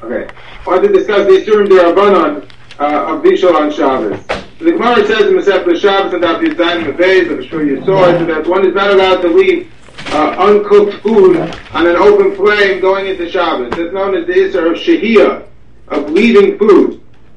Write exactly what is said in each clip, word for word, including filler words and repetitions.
Okay. I want to discuss the Isurim D'Rabbanan uh, of Bishul on Shabbos. So the Gemara says in Masechta Shabbos and Daf Yudzayin in the base, I'm sure you saw it, so that one is not allowed to leave uh, uncooked food on an open flame going into Shabbos. It's known as the Isser of Shehiyah, of leaving food.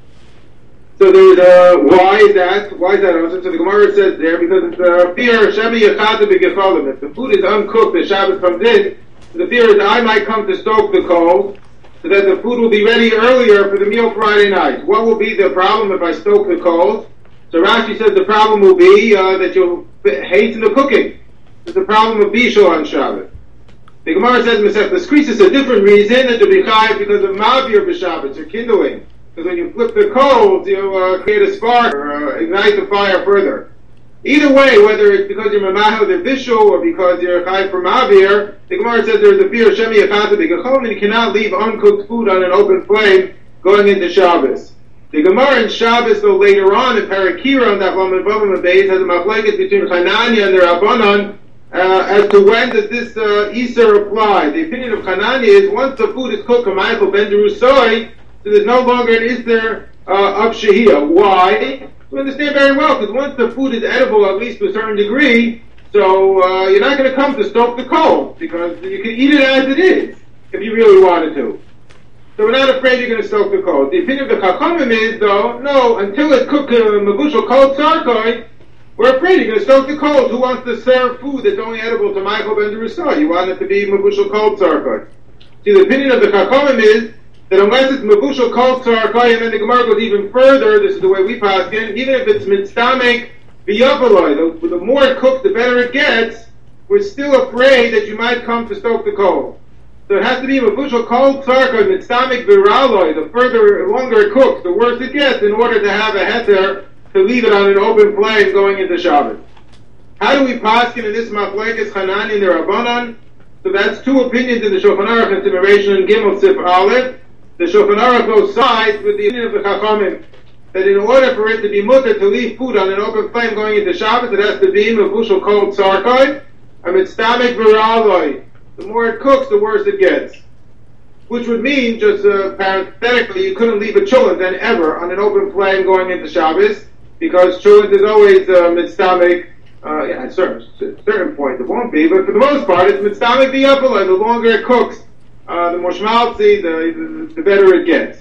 So there's uh, why is that? Why is that also? So the Gemara says there because it's uh, fear Shemi Yechadu B'Gecholim. If the food is uncooked, the Shabbos comes in. So the fear is I might come to stoke the coals, so that the food will be ready earlier for the meal Friday night. What will be the problem if I stoke the coals? So Rashi says the problem will be uh, that you'll hasten the cooking. It's the problem of Bishul on Shabbos. The Gemara says Masechta Krisis a different reason that to be chayav because of Mavir b'Shabbos, or kindling. Because when you flip the coals, you uh, create a spark or uh, ignite the fire further. Either way, whether it's because you're mamahel the bishul or because you're chayav for mavir, the Gemara says there's a fear of shemi yachata b'gechol, and you cannot leave uncooked food on an open flame going into Shabbos. The Gemara in Shabbos, though later on in Parakira on that Lamed Vavam and Beis has a machlekes between Hananya and the Rabbanan uh, as to when does this uh, Iser apply. The opinion of Hananya is once the food is cooked, Michael ben Derusoi, so there's no longer an Isser uh, of Shehiyah. Why? We understand very well, because once the food is edible, at least to a certain degree, so uh, you're not going to come to stoke the coal, because you can eat it as it is, if you really wanted to. So we're not afraid you're going to stoke the coal. The opinion of the Chachamim is, though, no, until it's cooked in uh, Mavushal Kol Tzarkoi, we're afraid you're going to stoke the coals. Who wants to serve food that's only edible to Michael ben Derusah? You want it to be Mavushal Kol Tzarkoi. See, the opinion of the Chachamim is, that unless it's Mavushal Kol Tzarkoi, and then the Gemara goes even further, this is the way we pass in, even if it's Mitztamek B'Yavaloi, the, the more it cooks, the better it gets, we're still afraid that you might come to stoke the coal. So it has to be Mavushal Kol Tzarkoi, Mitztamek B'Raloi, the further, longer it cooks, the worse it gets, in order to have a heter to leave it on an open flame going into Shabbos. How do we pass in this machlekes Hanani and the Rabbanan? So that's two opinions in the Shulchan Aruch and Simmeration and Gimel Sif Aleph. The Shulchan Aruch goes sides with the opinion of the Chachamim that in order for it to be mutter to leave food on an open flame going into Shabbos, it has to be Mavushal Kol Tzarkoi and Mitztamek B'Raloi. The more it cooks, the worse it gets. Which would mean, just uh, parenthetically, you couldn't leave a cholent then ever on an open flame going into Shabbos, because cholent is always uh, Mitztamek. Uh, yeah, at certain, certain points it won't be, but for the most part, it's Mitztamek B'Yapalai. The longer it cooks, Uh, the more schmaltzy, the, the, the better it gets.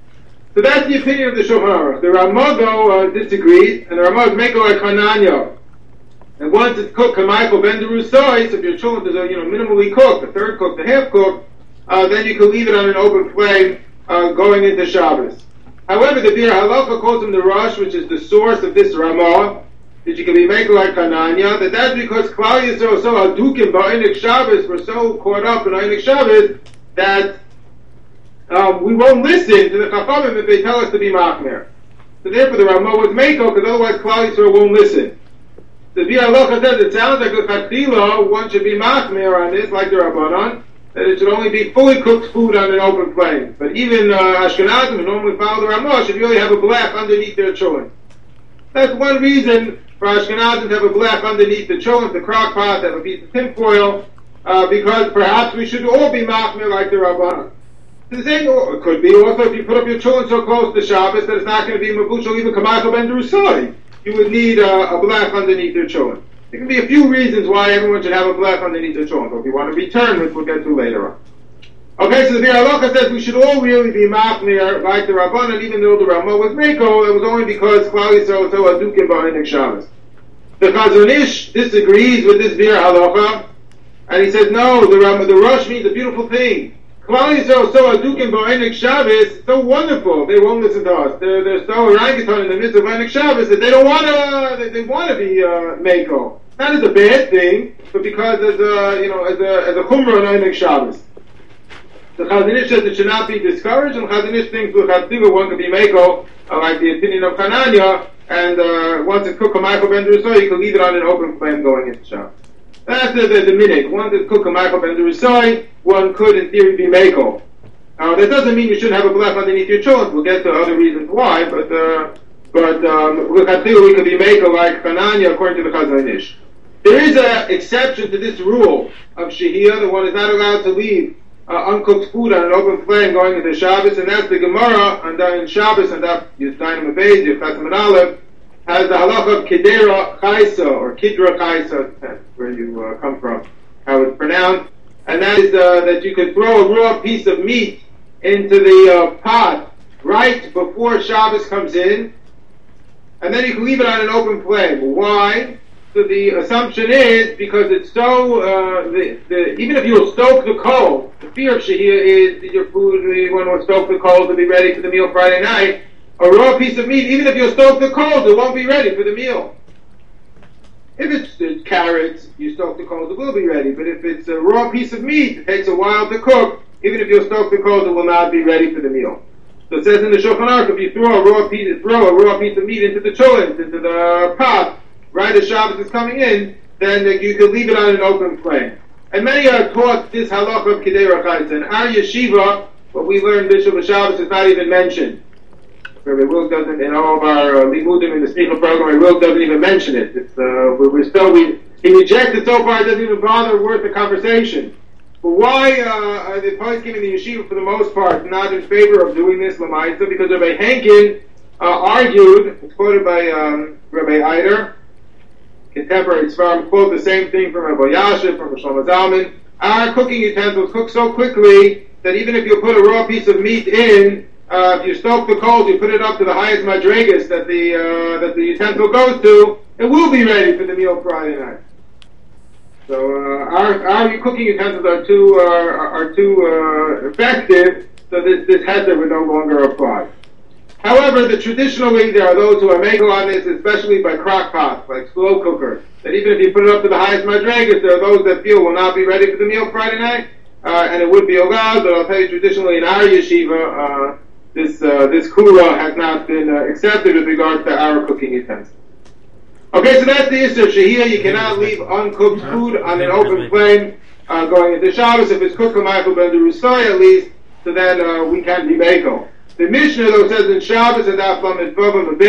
So that's the opinion of the Shulchan Aruch. The Ramah, though, uh, disagrees, and the Ramah is Meko like Hananya. And once it's cooked, Michael ben Derusoi, so if your children is, uh, you know, minimally cooked, a third cooked, a half cooked, uh, then you can leave it on an open flame uh, going into Shabbos. However, the Bir Halacha calls him the Rosh, which is the source of this Ramah, that you can be Meko like Hananya, that that's because Klal Yisrael so adukim ba'onik Shabbos, we're so caught up in Onik Shabbos, that um, we won't listen to the Chachamim if they tell us to be Machmer. So therefore the Ramah was Meko, because otherwise Klal Yisrael won't listen. The Bir Halacha says it sounds like a Chatila, one should be Machmer on this, like the Rabbanan, that it should only be fully cooked food on an open flame. But even uh, Ashkenazim, who normally follow the Ramah, should really have a blech underneath their cholent. That's one reason for Ashkenazim to have a blech underneath the cholent, the crock pot, have a piece of tinfoil, uh, because perhaps we should all be machmir like the Rabbanan. The same it could be also if you put up your cholent so close to Shabbos that it's not going to be mavushal even kamachal ben derusai. You would need uh, a blech underneath your cholent. There can be a few reasons why everyone should have a blech underneath their cholent. So if you want to return, which we'll get to later on. Okay, so the Bir Halacha says we should all really be machmir like the Rabbanan, even though the Ramah was Meko, it was only because Klal Yisrael was so adukim ba'onik Shabbos. The Chazon Ish disagrees with this Bir Halacha, and he says, no, the Ramah, the Rosh means a beautiful thing. Klal Yisrael so adukim ba'onik Shabbos, so wonderful, they won't listen to us. They're, they're so orangutan in the midst of Onik Shabbos that they don't want to, they, they want to be uh, Meko. Not as a bad thing, but because as a, you know, as a, as a chumrah on Onik Shabbos. The Chazon Ish says it should not be discouraged, and Chazon Ish thinks with Chatzila one could be Meko, uh, like the opinion of Hananya, and uh, once it's cooked a Michael ben Derusai, you can leave it on an open flame going into Shabbos. That's the, the, the minute. Once it's cooked a Michael ben Derusai, one could in theory be Meko. Uh, that doesn't mean you shouldn't have a blech underneath your children. We'll get to other reasons why, but uh, but um, with Chatzila we could be Meko like Hananya according to the Chazon Ish. There is an exception to this rule of Shehiyah, the one is not allowed to leave uh, uncooked food on an open flame going into Shabbos, and that's the Gemara on in Shabbos and that Yisdayin Mabez, Yifchatzim and Aleph, has the halacha of Kidera Chaisa, or Kidra Chaisa, that's where you uh, come from, how it's pronounced, and that is uh, that you could throw a raw piece of meat into the uh, pot right before Shabbos comes in, and then you can leave it on an open flame. Why? So the assumption is because it's so, uh, the, the, even if you'll stoke the coal, the fear of Shehiyah is that your food, you want to stoke the coal to be ready for the meal Friday night. A raw piece of meat, even if you'll stoke the coals, it won't be ready for the meal. If it's, it's carrots, you stoke the coals, it will be ready. But if it's a raw piece of meat, it takes a while to cook, even if you'll stoke the coals, it will not be ready for the meal. So it says in the Shulchan Aruch, if you throw a raw piece, throw a raw piece of meat into the cholent, into the pot, right as Shabbos is coming in, then you can leave it on an open flame. And many are taught this halacha of Kidei Rachaitza. In our yeshiva, what we learn Bishul B'Shabbos is not even mentioned. Rabbi Wilk doesn't, in all of our uh, limudim in the Smicha program, Rabbi Wilk doesn't even mention it. It's, uh, we're, we're still, we, he rejected so far, it doesn't even bother worth the conversation. But why uh, are the poskim in the yeshiva, for the most part, not in favor of doing this Lamaitza? Because Rabbi Henkin uh, argued, it's quoted by um, Rabbi Eider, contemporary Tzvarim quote the same thing from Rabbi Yashiv, from Shlomo Zalman. Our cooking utensils cook so quickly that even if you put a raw piece of meat in, Uh, if you stoke the coals, you put it up to the highest madrigas that the uh, that the utensil goes to, it will be ready for the meal Friday night. So uh, our our cooking utensils are too uh, are too uh, effective, so this this heter would no longer apply. However, the traditionally there are those who are making on this, especially by crock pots, like slow cookers, that even if you put it up to the highest madrigas, there are those that feel will not be ready for the meal Friday night, uh, and it would be allowed. But I'll tell you, traditionally in our yeshiva. Uh, This uh, this kula has not been uh, accepted with regard to our cooking utensils. Okay, so that's the issue of Shehiyah. You cannot leave uncooked food on an open flame uh, going into Shabbos. If it's cooked Michael ben Derusai at least, so then uh, we can't be Meiko. The Mishnah though says in Shabbos and that from the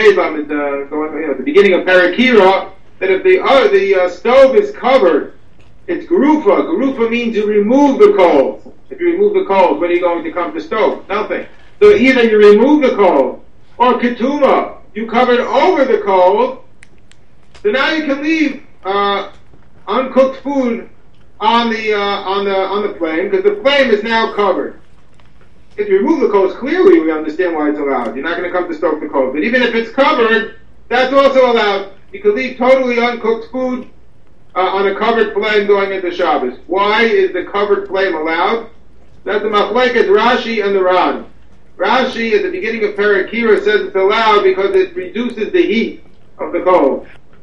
going you know, the beginning of Parakira that if the uh, the uh, stove is covered, it's gerufa. Gerufa means you remove the coals. If you remove the coals, when are you going to come to stove? Nothing. So either you remove the coal, or ketuma, you covered over the coal, so now you can leave uh, uncooked food on the uh, on the on the flame, because the flame is now covered. If you remove the coals, clearly we understand why it's allowed. You're not going to come to stoke the coals. But even if it's covered, that's also allowed. You can leave totally uncooked food uh, on a covered flame going into Shabbos. Why is the covered flame allowed? That's the machlekes Rashi and the Ran. Rashi, at the beginning of Parakira, says it's allowed because it reduces the heat of the coal.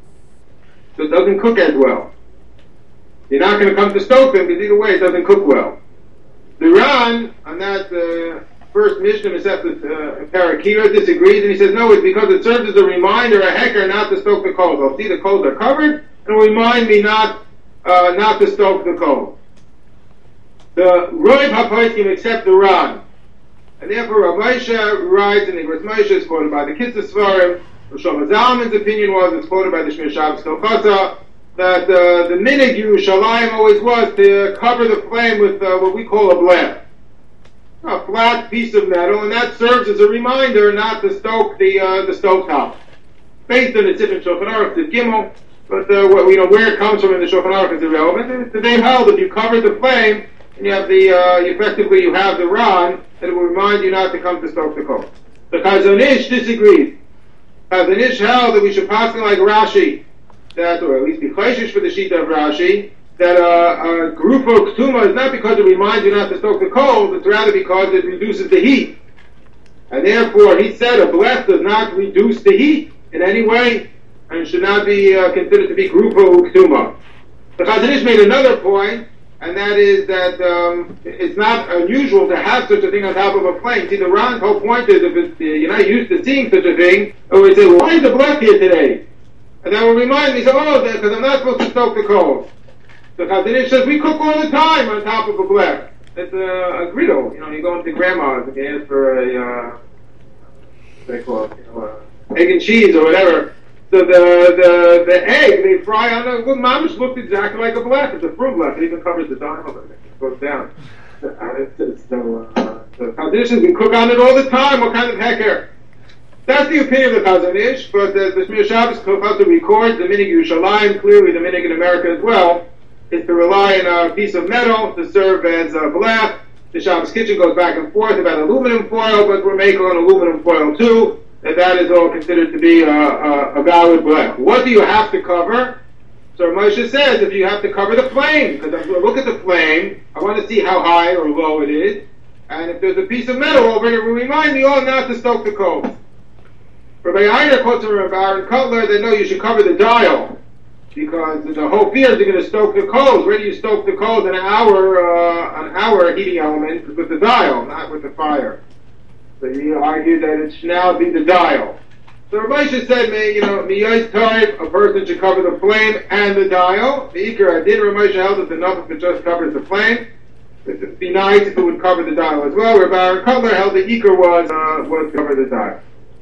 So it doesn't cook as well. You're not going to come to stoke them, because either way it doesn't cook well. The Ran, on that uh, first Mishnah, uh, Parakira, disagrees, and he says, no, it's because it serves as a reminder, a hecker, not to stoke the coals. I'll see the coals are covered, and it will remind me not, uh, not to stoke the coals. The Roiv HaPoskim accept the Ran. And therefore, Rav Moshe writes, and the Rav Moshe is quoted by the Kitzur Svarim. Rav Shlomo Zalman's opinion was, it's quoted by the Shmir Shabbos Kolchasa, that uh, the minig Yerushalayim always was to cover the flame with uh, what we call a blech, a flat piece of metal, and that serves as a reminder not to stoke the uh, the stove top. Based on the Tzif and Shulchan Aruch, the Gimel, but uh, what, you know, where it comes from in the Shulchan Aruch is irrelevant. They held if you cover the flame, and you have the, uh, effectively you have the Ran, that it will remind you not to come to stoke the coal. The Chazon Ish disagreed. Chazon Ish held that we should pass like Rashi, that, or at least be chayshish for the Shita of Rashi, that uh, a group of Ktuma is not because it reminds you not to stoke the coal, it's rather because it reduces the heat. And therefore, he said a blech does not reduce the heat in any way, and should not be uh, considered to be grupo Ktuma. The Chazon Ish made another point, and that is that um, it's not unusual to have such a thing on top of a flame. See, the Ran's whole point is if it's, uh, you're not used to seeing such a thing, or we say, well, why is the blech here today? And that will remind me, so, oh, because I'm not supposed to stoke the coals. The Chazon Ish says, we cook all the time on top of a blech. It's a, a griddle. You know, you go into grandma's and you ask for a, uh, what they call it, you know, uh, egg and cheese or whatever. So the, the, the egg, they fry on a, well, mamish looked exactly like a blech. It's a fruit blech. It even covers the dime of it. It goes down. so, uh, the politicians can cook on it all the time. What kind of hecker? That's the opinion of the Chazon Ish, but the, the Shmir Shabbos also records the Minig Yerushalayim, clearly the Minig in America as well, is to rely on a piece of metal to serve as a blech. The Shabbos kitchen goes back and forth about aluminum foil, but we're making on aluminum foil too, and that is all considered to be a, a, a valid blech. What do you have to cover? So Moshe says if you have to cover the flame, because I'm going to look at the flame, I want to see how high or low it is, and if there's a piece of metal over it, it will remind me all not to stoke the coals. Rabbi Einer quotes from Rabbi Aaron Kotler that no, you should cover the dial, because the whole fear is you're going to stoke the coals. Where do you stoke the coals? An hour, uh, an hour heating element with the dial, not with the fire. So you argue that it should now be the dial. So Rabbi Moshe said, you know, miyos type, a person should cover the flame and the dial. The Iker Adin, Rabbi Moshe held it's enough if it just covers the flame. It would be nice if it would cover the dial as well. Rabbi Aaron Kotler held the Iker was, uh, was to cover the dial.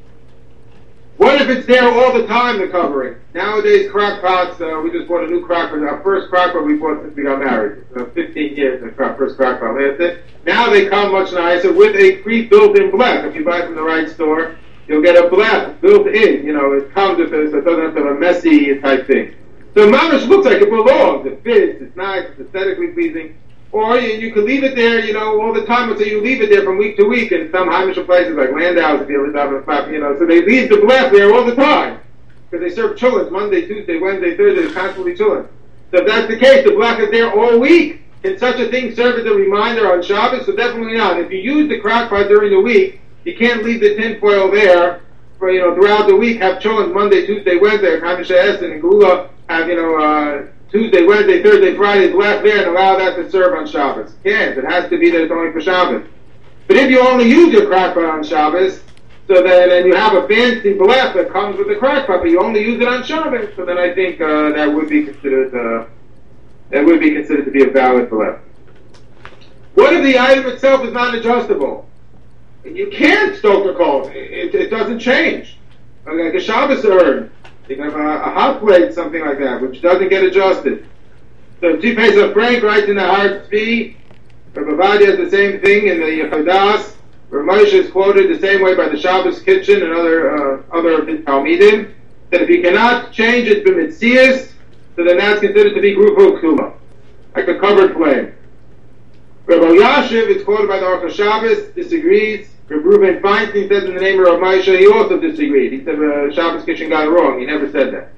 What if it's there all the time, the covering? Nowadays, crock pots, uh, we just bought a new crock pot. Our first crock pot we bought since we got married. Uh, fifteen years, the first crock pot lasted. Now they come much nicer with a pre-built-in blech. If you buy from the right store, you'll get a blech built in. You know, it comes with this, so it doesn't have to have a messy type thing. So mamish looks like it belongs. It fits, it's nice, it's aesthetically pleasing. Or you, you can leave it there, you know, all the time. So you leave it there from week to week in some Heimish places like Landau's, if you ever stop at a flap, you know. So they leave the blech there all the time because they serve chillins Monday, Tuesday, Wednesday, Thursday. They're constantly chillin'. So if that's the case, the blech is there all week. Can such a thing serve as a reminder on Shabbos? So definitely not. If you use the crock pot during the week, you can't leave the tin foil there for, you know, throughout the week. Have chillins Monday, Tuesday, Wednesday, or Heimish Essen and Gula have, you know, uh, Tuesday, Wednesday, Thursday, Friday is left there and allow that to serve on Shabbos. Can't. It has to be there. It's only for Shabbos. But if you only use your crock pot on Shabbos, so then and you have a fancy blech that comes with the crock pot, but you only use it on Shabbos, so then I think uh, that would be considered uh, that would be considered to be a valid blech. What if the item itself is not adjustable? You can't stoke the coals. It, it doesn't change. Like a Shabbos urn. You can have a, a hot plate, something like that, which doesn't get adjusted. So Chief Pesach Frank writes in the Hard Tzvi, Rabbi Ovadia has the same thing in the Yechadas. Rabbi Moshe is quoted the same way by the Shabbos Kitchen and other uh, other Talmidim, that if you cannot change it b'mitzias, so then that's considered to be grupo ktuma, like a covered flame. Rabbi Yashiv is quoted by the Aruch HaShabbos, disagrees. Rabbi Reuven Feinstein says in the name of Rav Moshe, he also disagreed. He said the uh, Shabbos Kitchen got it wrong. He never said that.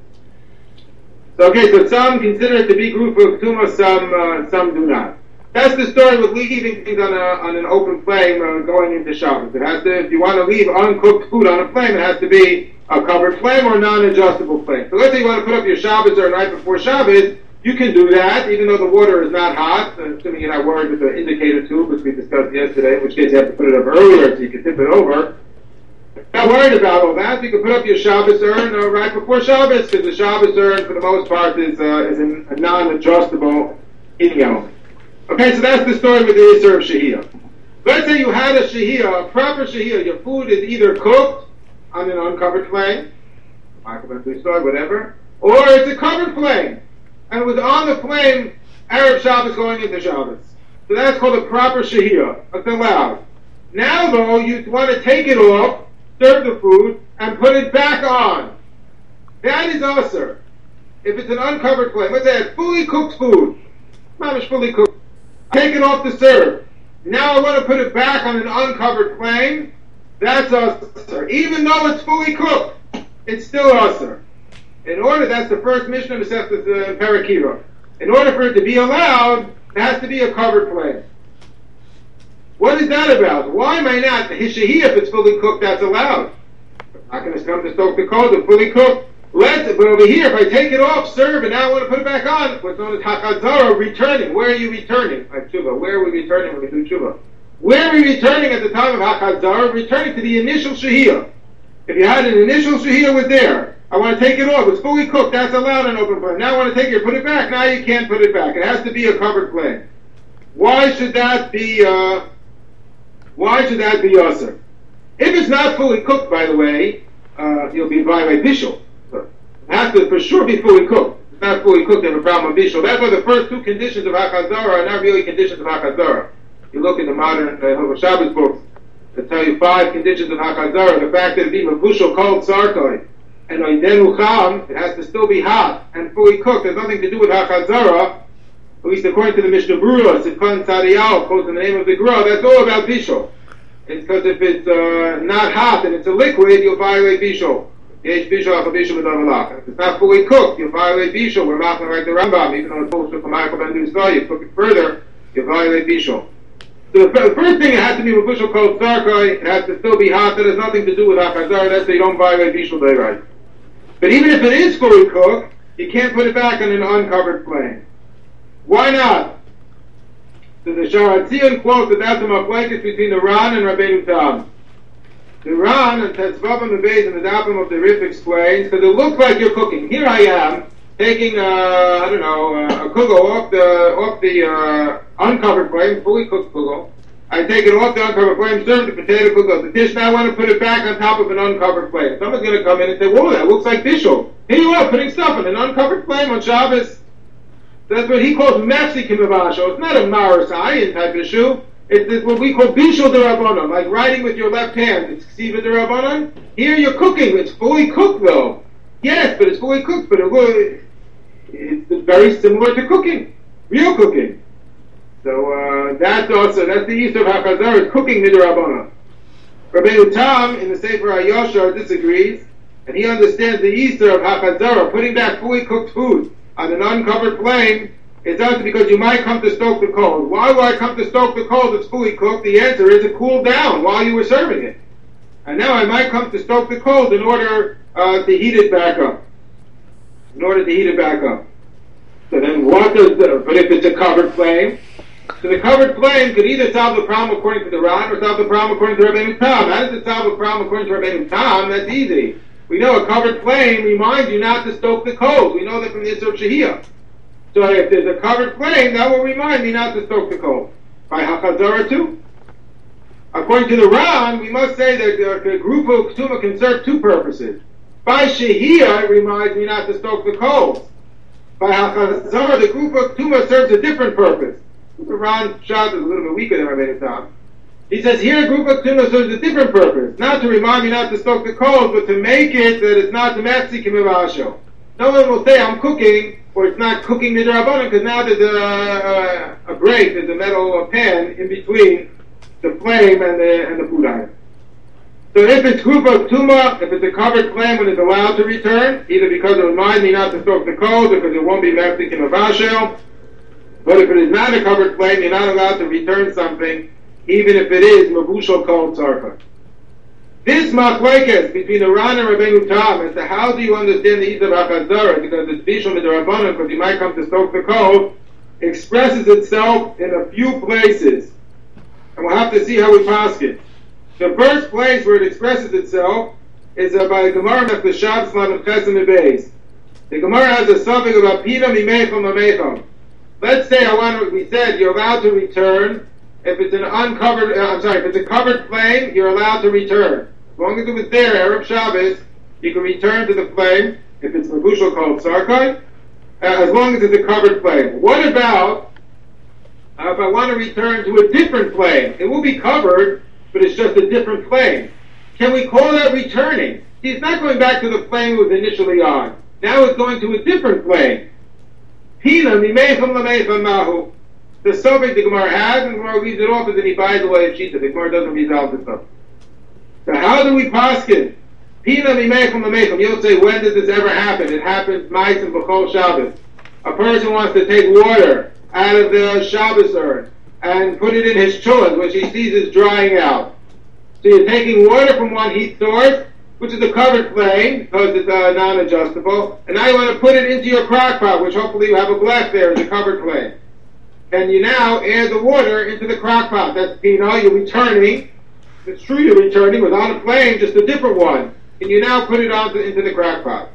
So okay, so some consider it to be group of tumah, some uh, some do not. That's the story with leaving things on a on an open flame uh, going into Shabbos. It has to, if you want to leave uncooked food on a flame, it has to be a covered flame or non-adjustable flame. So let's say you want to put up your Shabbos or a night before Shabbos, you can do that, even though the water is not hot, assuming you're not worried with the indicator tube, which we discussed yesterday, in which case you have to put it up earlier so you can tip it over. Not worried about all that. You can put up your Shabbos urn uh, right before Shabbos, because the Shabbos urn, for the most part, is uh, is an, a non-adjustable heating element. Okay, so that's the story with the Isser of Shehiyah. Let's say you had a Shehiyah, a proper Shehiyah. Your food is either cooked on an uncovered flame, whatever, or it's a covered flame, and it was on the flame Erev Shabbos going into Shabbos. So that's called a proper Shehiyah. That's allowed. Now, though, you want to take it off, serve the food, and put it back on. That is usher. If it's an uncovered flame, let's say it's fully cooked food, not fully cooked, take it off to serve. Now I want to put it back on an uncovered flame, that's usher. Even though it's fully cooked, it's still usher. In order, that's the first Mishnah Masechtas uh, Parakiva. In order for it to be allowed, it has to be a covered flame. What is that about? Why am I not? Hishahiyah, if it's fully cooked, that's allowed. I'm not going to come to stoke the coals, it's fully cooked. Let's, but over here, if I take it off, serve, and now I want to put it back on, what's known as Hakazara, returning. Where are you returning? Like Tshuva. Where are we returning when we do Tshuva? Where are we returning at the time of Hakazara? Returning to the initial Shehiyah. If you had an initial Shehiyah was there, I want to take it off, it's fully cooked, that's allowed in open flame. Now I want to take it, put it back, now you can't put it back. It has to be a covered flame. Why should that be, uh, why should that be Yasser? If it's not fully cooked, by the way, uh, you'll be by Bishul. So it has to for sure be fully cooked. If it's not fully cooked, you have a problem with Bishul. That's why the first two conditions of Hakazara are not really conditions of Hakazara. you look in the modern uh, Shabbos books, they tell you five conditions of Hachazara. The fact that it be Mavushal cold sarkoi, and Oidenu Cham, it has to still be hot and fully cooked. There's nothing to do with Hachazara, at least according to the Mishnah Berurah, Sifkan Tzadiyah, quotes in the name of the Gra, that's all about Bishul. It's because if it's uh, not hot and it's a liquid, you'll violate Bishul. If it's not fully cooked, you violate Bishul. We're not like the Rambam, even though it's supposed to come out and do so, you cook it further, you violate Bishul. So the first thing, it has to be with Bishul called Sarkai, it has to still be hot, that has nothing to do with Hachazar, that's so you don't violate Bishul day right. But even if it is fully cooked, you can't put it back on an uncovered flame. Why not? So the Sharatzion quotes that that's a machlokes between the Ran and Rabbeinu Tam. The Ran and Tetzvavim and Beis and the Dapim of the Rif explains, because it looks like you're cooking. Here I am, taking, uh, I don't know, uh, a kugel off the, off the, uh, uncovered flame, fully cooked kugel. I take it off the uncovered flame, serve the potato kugel, the dish, now I want to put it back on top of an uncovered flame. Someone's going to come in and say, whoa, that looks like bishul. Here you are, putting stuff on an uncovered flame on Shabbos. That's what he calls Mefsikim Avasho. It's not a Marasayan type issue. It's, it's what we call Bishul Derabanan, like writing with your left hand. It's Ksiva Derabanan. Here you're cooking. It's fully cooked though. Yes, but it's fully cooked, but it, it's very similar to cooking. Real cooking. So uh, that's also, that's the East of HaChazar, is cooking Midrabanan. Rabbeinu Tam in the Sefer HaYashar disagrees, and he understands the Easter of HaChazar, putting back fully cooked food on an uncovered flame. It's also because you might come to stoke the coals. Why would I come to stoke the coals? It's fully cooked. The answer is it cooled down while you were serving it. And now I might come to stoke the coals in order uh, to heat it back up. In order to heat it back up. So then what does the, but if it's a covered flame, so the covered flame could either solve the problem according to the Ran or solve the problem according to Rabbeinu Tam. How does it solve the problem according to Rabbeinu Tam? That's easy. We know a covered flame reminds you not to stoke the coals. We know that from the Yisur Shehiyah. So if there's a covered flame, that will remind me not to stoke the coals. By Hachazara too. According to the Ran, we must say that the, the group of Ktuma can serve two purposes. By Shehiyah, it reminds me not to stoke the coals. By Hachazara, the group of Ktuma serves a different purpose. The Ran Shad is a little bit weaker than Rabbeinu Tam. He says here a group of Ktuma serves a different purpose. Not to remind me not to stoke the coals, but to make it that it's not domestic kimivasho. No one will say I'm cooking, or it's not cooking midrabanan, because now there's a, a, a break, there's a metal pan in between the flame and the, and the food item. So if it's group of tuma, if it's a covered flame when it's allowed to return, either because it reminds me not to stoke the coals, or because it won't be mefsik in a vashel, but if it is not a covered flame, you're not allowed to return something, even if it is mavushal called sarka. This machlokes between the Ran and Rabbeinu Tam as to how do you understand the Eid of HaChazara, because it's bishul midrabanan, because you might come to stoke the coal, expresses itself in a few places. And we'll have to see how we pass it. The first place where it expresses itself is uh, by the Gemara of the Shabbos Lamed Chesed Beis. The Gemara has a suffix about pina mimecham mamecham. Let's say I want. We said you're allowed to return if it's an uncovered. Uh, I'm sorry, if it's a covered flame, you're allowed to return. As long as it was there, Erev Shabbos, you can return to the flame if it's mavushal called sarkai. Uh, as long as it's a covered flame. What about uh, if I want to return to a different flame? It will be covered, but it's just a different flame. Can we call that returning? See, it's not going back to the flame it was initially on. Now it's going to a different flame. Pina mimecham lamecham mahu. The suffix the Gemara has, and the Gemara leaves it off, and then he buys away a sheet. The Gemara doesn't resolve the stuff. So how do we paskin? Pina mimecham lamecham. You'll say, when does this ever happen? It happens mais and b'chol Shabbos. A person wants to take water out of the Shabbos urn and put it in his chulin, which he sees is drying out. So you're taking water from one heat source, which is a covered flame, because it's uh, non-adjustable, and now you want to put it into your crock pot, which hopefully you have a glass there as a covered flame. And you now add the water into the crock pot. That's, you know, you're returning. It's true you're returning without a flame, just a different one. And you now put it onto, into the crock pot.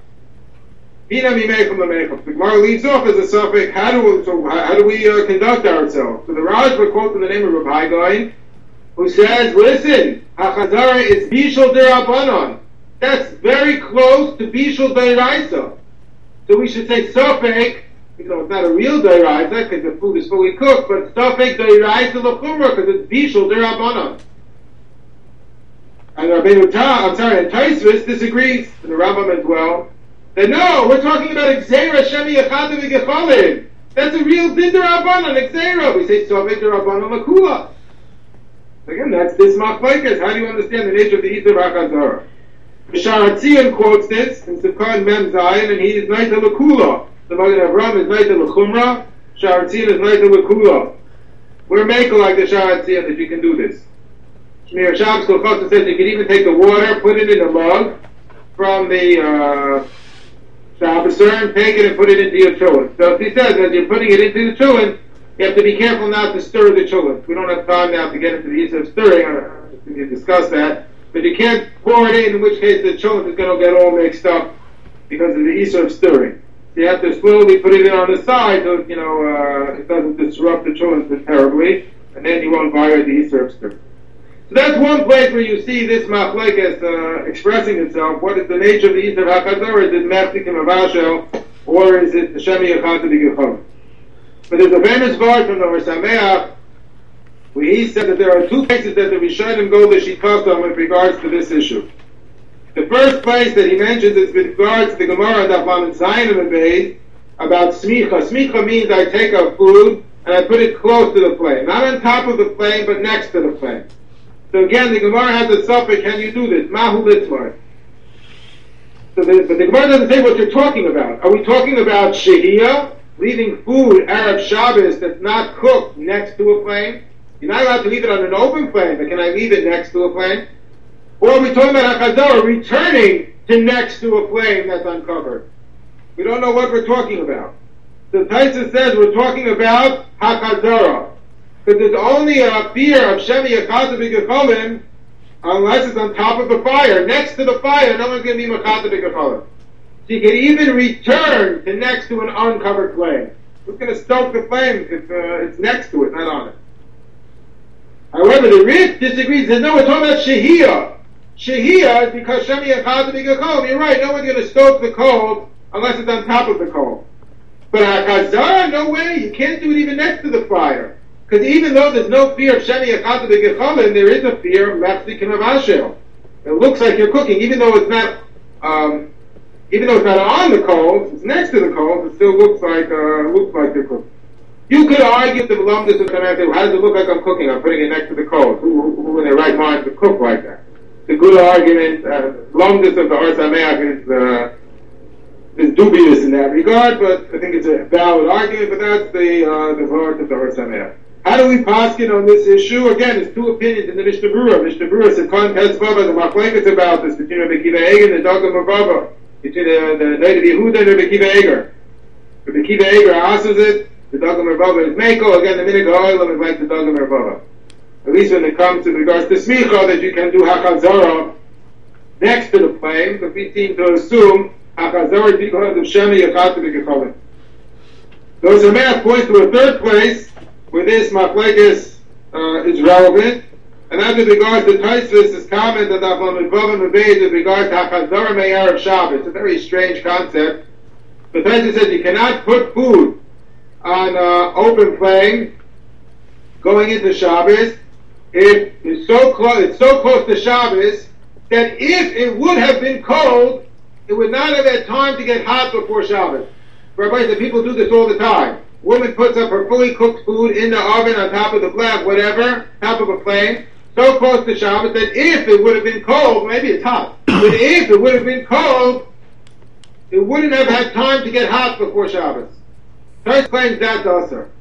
The Gemara leaves off as a suffix, how do we, so how do we uh, conduct ourselves? So the Rajba quotes in the name of Rabbi Goin, who says, listen, HaChazara is Bishul Derabanan. That's very close to Bishul Deiraisa. So we should say suffix, You know, it's not a real Deiraisa because the food is fully cooked, but Stafek Deiraisa L'chumra because it's Bishul Derabanan. And Rabbeinu Ta, I'm sorry, and Taisvis disagrees, and the Rambam as well, that no, we're talking about Xera Shemi Yechad V'Gecholim. That's a real Din Derabanan, Xera. We say Stafek Derabanan L'kula. Again, that's this Machlekes. How do you understand the nature of the Yisrael HaChazara? Bishar Hatzion quotes this in Sivkon Mem Zayin, and he is Naita L'kula. The Magen Avraham is Naita L'chumra, Shar Hatzion is Naita L'kula. We're making like the Shar Hatzion that you can do this. Shmir Shabbos Kolchasa says you can even take the water, put it in a mug from the uh, Shabbaser, and take it and put it into your children. So if he says as you're putting it into the children, you have to be careful not to stir the children. We don't have time now to get into the issue of stirring, or we can discuss that. But you can't pour it in, in which case the children is going to get all mixed up because of the issue of stirring. So you have to slowly put it in on the side so you know uh, it doesn't disrupt the children so terribly, and then you won't violate the issue of stirring. So that's one place where you see this machlekes uh, expressing itself. What is the nature of the Yisrael HaChazor? Is it Mechzikim Avashel, or is it Shemi Yechad V'Gechol? But there's a famous word from the Or Sameach, where he said that there are two places that the Rishonim go to Shikasam with regards to this issue. The first place that he mentions is with regards to the Gemara that Lamed Zayin and Beis about Smicha. Smicha means I take a food and I put it close to the flame. Not on top of the flame, but next to the flame. So again, the Gemara has a suffix, can you do this? Mahu litzmar. So the, but the Gemara doesn't say what you're talking about. Are we talking about Shehiyah, leaving food, Arab Shabbos, that's not cooked next to a flame? You're not allowed to leave it on an open flame, but can I leave it next to a flame? Or are we talking about HaChazorah returning to next to a flame that's uncovered? We don't know what we're talking about. So Taisa says we're talking about HaChazorah. Because there's only a fear of Shemi Yechad V'Gecholim unless it's on top of the fire. Next to the fire, no one's going to be Mechad V'Gecholim. So you can even return to next to an uncovered flame. Who's going to stoke the flame if uh, it's next to it, not on it? However, the Rif disagrees. Says, no, we're talking about Shehiyah. Shehiyah is because Shemi Yechad V'Gecholim. You're right, no one's going to stoke the coal unless it's on top of the coal. But HaChazorah, no way. You can't do it even next to the fire. Because even though there's no fear of Shemi Yechad V'Gecholim, there is a fear of Mechzikim Avashel. It looks like you're cooking, even though it's not, um, even though it's not on the coals, it's next to the coals. It still looks like uh, looks like you're cooking. You could argue to the Lamdus of Tanakh, how does it look like I'm cooking? I'm putting it next to the coals. Who, who, who in their right mind to cook like that? It's a good argument. Uh, Lamdus of the Or Sameach is uh, is dubious in that regard, but I think it's a valid argument. But that's the uh, the heart of the Or Sameach. How do we paskin on this issue? Again, there's two opinions in the Mishnah Berurah. Mishnah Berurah said, "Kon Tesvava." The machlekes about this between Rabbi Akiva Eiger and the Dagam Rabava, between the the Neid of Yehuda and Rabbi Akiva Eiger. Rabbi Akiva Eiger asks it. The Dagam Rabava is Meiko. Again, the Minig Ha'olam is like the Dagam Rabava. At least when it comes to regards to Smicha, that you can do HaChazorah next to the flame, but we seem to assume HaChazorah is because of Shemi Yechad V'Gecholim. Those are math points to a third place where this machlekes uh, is relevant, and as with regards to Taisvis' comment that Aflam Midvav and Mebeis with regards to HaChazorah Me'erev Shabbos. It's a very strange concept. But Taisvis says you cannot put food on uh, open flame going into Shabbos if it's so close, it's so close to Shabbos that if it would have been cold, it would not have had time to get hot before Shabbos. Rabbi said people do this all the time. Woman puts up her fully cooked food in the oven on top of the flame, whatever, top of a flame, so close to Shabbos that if it would have been cold, maybe it's hot, but if it would have been cold, it wouldn't have had time to get hot before Shabbos. First claims that's usher.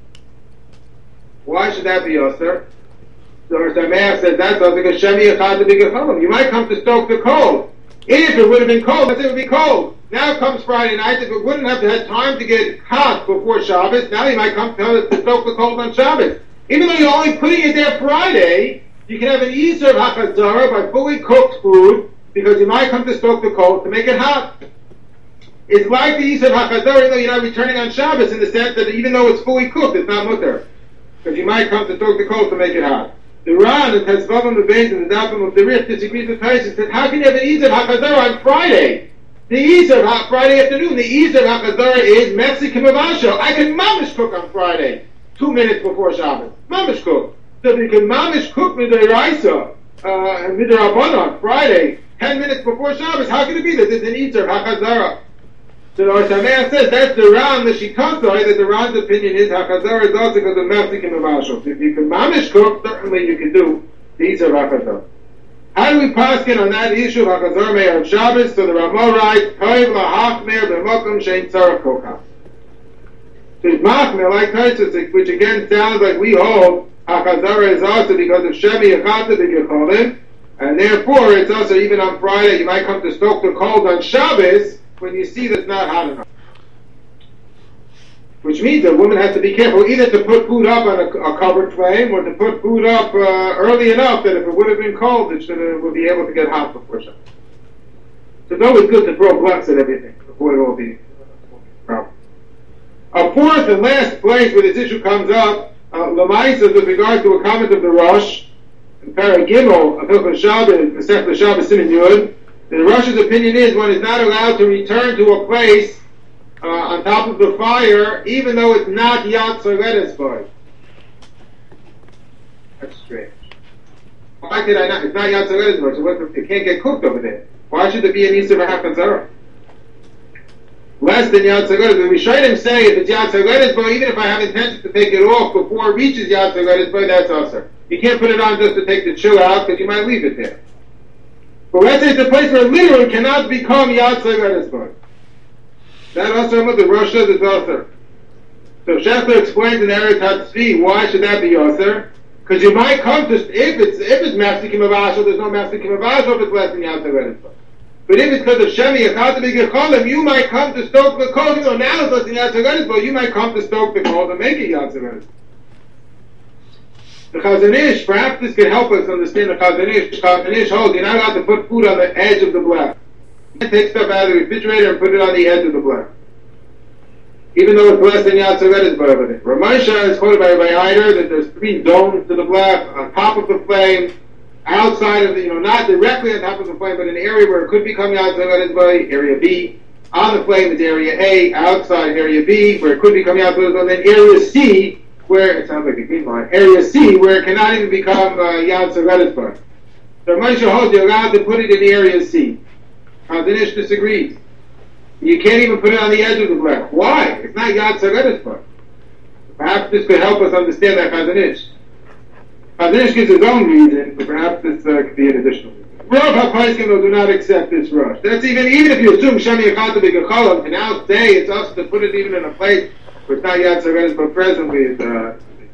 Why should that be usher? So Sameach says that's usher because Shemi Yechad V'Gecholim. You might come to stoke the coal. If it would have been cold, let's say it would be cold. Now comes Friday night, if it wouldn't have had time to get hot before Shabbos, now you might come to stoke the cold on Shabbos. Even though you're only putting it there Friday, you can have an Easter of HaChazorah by fully cooked food, because you might come to stoke the cold to make it hot. It's like the Easter of HaChazorah, even though you're not returning on Shabbos, in the sense that even though it's fully cooked, it's not mutter. Because you might come to stoke the cold to make it hot. The Ran, the Tesvavam, the Beis, and the Dafim of the Rif disagrees with Taisa and said, how can you have an Easter of HaChazorah on Friday? The Easter of Friday afternoon, the Easter of HaChazara is Mexican Mavasho. I can mamish cook on Friday, two minutes before Shabbos. Mamish cook. So if you can mamish cook midiraisa, uh, and midirabana on Friday, ten minutes before Shabbos, how can it be that there's an Easter of HaChazara? So the Rosh Hashanah says that's the Ran, the Shikasai, that the Ran's opinion is HaChazara is also because of Mexican Mavasho. So if you can mamish cook, certainly you can do the Easter of HaChazara. How do we paskin on that issue of HaChazar Meir of Shabbos? So the Ramah writes, Toiv lahachmer b'mokum shein tzarech kokas. So it's machmer, like Tosfos, which again sounds like we hold HaChazar is also because of Shemi Yechata b'Yecholim, and therefore it's also even on Friday, you might come to stoke the cold on Shabbos when you see that it's not hot enough. Which means a woman has to be careful either to put food up on a, a covered flame or to put food up uh, early enough that if it would have been cold, it should have, would be able to get hot before Shabbos. So it's always good to throw blocks at everything to avoid all the problems. A fourth and last place where this issue comes up, uh, Lamaisa, with regard to a comment of the Rosh, in Parah Gimel, of Hilchos Shabbos, Masechta Shabbos Siman Yud, the Rosh's opinion is one is not allowed to return to a place Uh, on top of the fire, even though it's not Yad Soredes boy. That's strange. Why could I not? It's not Yad Soredes boy, so what, it can't get cooked over there. Why should there be an Easter of HaChazara? Less than Yad Soredes. The Rishonim say if it's Yad Soredes boy, even if I have intention to take it off before it reaches Yad Soredes boy, that's also. You can't put it on just to take the chill out because you might leave it there. But let's say it's a place where it literally cannot become Yad Soredes boy. That also with the Rosh is also. So Shechler explains in Eretz HaTzvi, why should that be Yoser? Because you might come to, if it's, if it's Mefsikim Avashel, there's no Mefsikim Avashel if it's less than Yad Soredes. But if it's because of Shemi Yechata b'Gecholim, you might come to stoke the cold, you know, now it's less than Yad Soredes, but you might come to stoke the cold and make it Yad Soredes. The Chazon Ish, perhaps this can help us understand the Chazon Ish. Chazon Ish holds, you're not allowed to put food on the edge of the blech. Take stuff out of the refrigerator and put it on the edge of the blech. Even though it's less than Yad Soredes boy over there. Ramosha is quoted by Rabbi Eider that there's three domes to the blech, on top of the flame, outside of the, you know, not directly on top of the flame, but an area where it could become Yad Soredes boy, area B. On the flame is area A, outside area B, where it could become Yad Soredes boy, and then area C, where, it sounds like a green line, area C, where it cannot even become uh, Yad Soredes boy. So Ramosha holds you're allowed to put it in area C. Chazon Ish disagrees. You can't even put it on the edge of the blech. Why? It's not Yad Soredes boy. Perhaps this could help us understand that Chazon Ish. Chazon Ish gives his own reason, but perhaps this uh, could be an additional reason. Rav HaPoskim do not accept this rush. That's even even if you assume Shemi Yechata b'Gecholim, to now say it's us to put it even in a place where it's not Yad Soredes, but presently it's uh,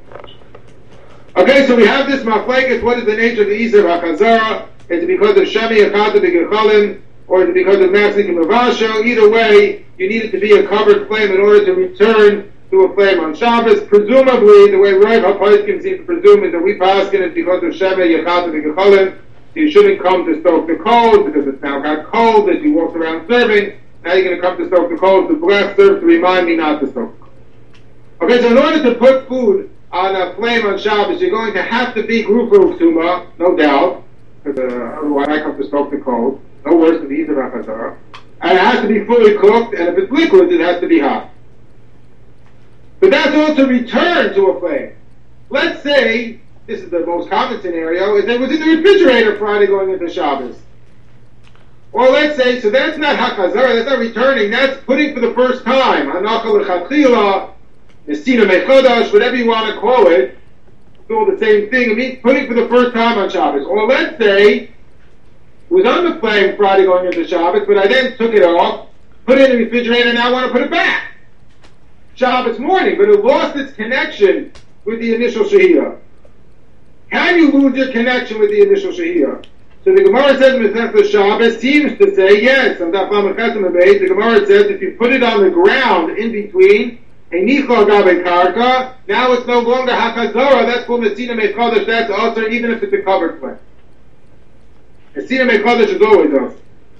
okay, so we have this machlekes. What is the nature of the Easter of HaChazara? Is it because of Shemi Yechata b'Gecholim, or is it because of Mexican Mavasho? Either way, you need it to be a covered flame in order to return to a flame on Shabbos. Presumably, the way Rav HaPoskim seems to presume is that we paskin it because of Shemi Yechata b'Gecholim. You shouldn't come to stoke the coals because it's now got cold as you walk around serving. Now you're going to come to stoke the coals. The blech serves to remind me not to stoke the coals. Okay, so in order to put food on a flame on Shabbos, you're going to have to be grufa uksuma, no doubt, because uh, otherwise I come to stoke the coals. No worse than the Easter of HaChazara. And it has to be fully cooked, and if it's liquid, it has to be hot. But that's all to return to a flame. Let's say, this is the most common scenario, is that it was in the refrigerator Friday going into Shabbos. Or let's say, so that's not HaChazara, that's not returning, that's putting for the first time. Hanachal l'chatchila, Nesina mechodash, whatever you want to call it, it's all the same thing. It means putting for the first time on Shabbos. Or let's say, it was on the flame Friday going into Shabbos, but I then took it off, put it in the refrigerator, and now I want to put it back. Shabbos morning, but it lost its connection with the initial Shehiyah. Can you lose your connection with the initial Shehiyah? So the Gemara says in Masechta Shabbos seems to say yes. On Daf Lamed Ches Amud Beis, the Gemara says if you put it on the ground in between, a nichol gabe karka, now it's no longer HaChazara, that's called Nesina Mechodesh, that's also even if it's a covered flame. Nesina Mechodesh is always us.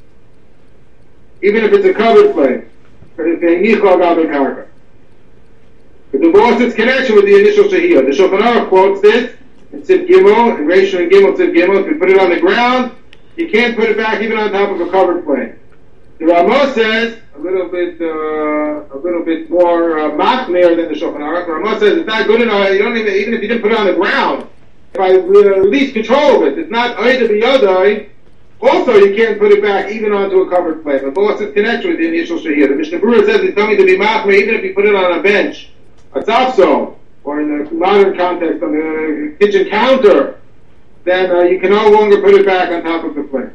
Even if it's a covered flame. But it's a nichol gabe karka. But it lost its connection with the initial Shehiyah. The Shulchan Aruch quotes this, it's in Gimel, and Rishon and Gimel, it's in Gimel. If you put it on the ground, you can't put it back even on top of a covered flame. The Ramah says a little bit, uh, a little bit more uh, machmir than the Shulchan Aruch. The Ramah says it's not good enough. You don't even, even if you didn't put it on the ground, if I release control of it, it's not oida b'yadai. Also, you can't put it back even onto a covered plate. But lost its connection with the initial shahir. The Mishnah Berurah says it's coming to be machmir even if you put it on a bench, a tzafso, or in the modern context on the kitchen counter. Then uh, you can no longer put it back on top of the plate.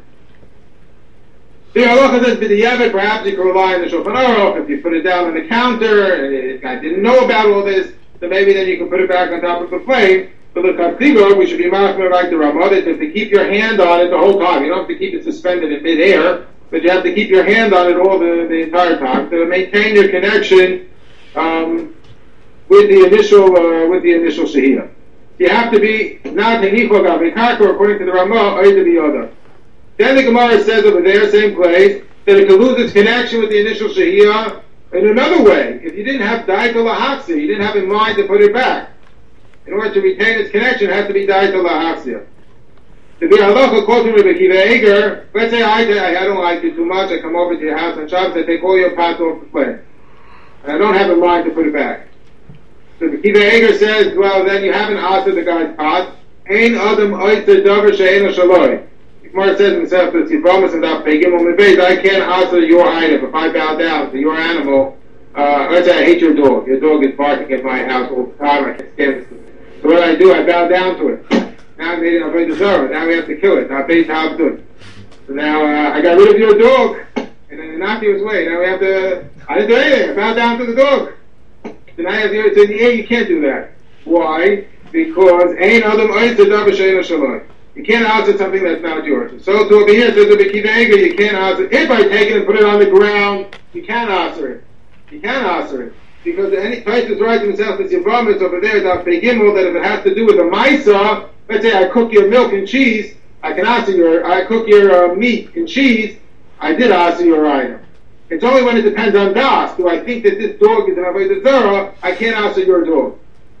The halacha says b'diavad, perhaps you can rely on the Shulchan Aruch. If you put it down on the counter and the guy didn't know about all this, then maybe then you can put it back on top of the flame. But the Katzibah, we should be machmir like the Ramah, that you have to keep your hand on it the whole time. You don't have to keep it suspended in midair, but you have to keep your hand on it all the, the entire time to maintain your connection um, with the initial uh, with the initial shahiyah. You have to be not tenichol gavekakor according to the Ramah, or to be other. Then the Gemara says over there, same place, that it can lose its connection with the initial shahiyah in another way. If you didn't have daita lahatzia, you didn't have in mind to put it back. In order to retain its connection, it has to be daita lahatzia. To be halacha quoting Rebbe Akiva Eiger, let's say I, I don't like you too much, I come over to your house on Shabbos, I take all your pots off the flame. And I don't have in mind to put it back. So Rebbe Akiva Eiger says, well, then you haven't answered the guy's pot. Ein adam oitzer davar she'eino shaloi. Gemara says himself that he promised and that pegim on the base, I can't answer your item. If I bow down to your animal, uh, let's say I hate your dog. Your dog is barking at my house all the time, I can't stand it. So what I do, I bow down to it. Now I made it, I deserve it. Now we have to kill it. Now base how good. So now uh, I got rid of your dog, and in an obvious way. Now we have to, I didn't do anything, I bow down to the dog. So now I have to, so yeah, you can't do that. Why? Because ain't adam oitzer davar she'eino shaloi. You can't answer something that's not yours. So to over here, says the Akiva Eiger, you can't answer. If I take it and put it on the ground, you can't answer it. You can't answer it. Because any place is right himself as your promise over there, that begimel, that if it has to do with a maisa, let's say I cook your milk and cheese, I can answer your, I cook your uh, meat and cheese, I did answer your item. It's only when it depends on das. Do I think that this dog is an avodah zarah? I can't answer your dog.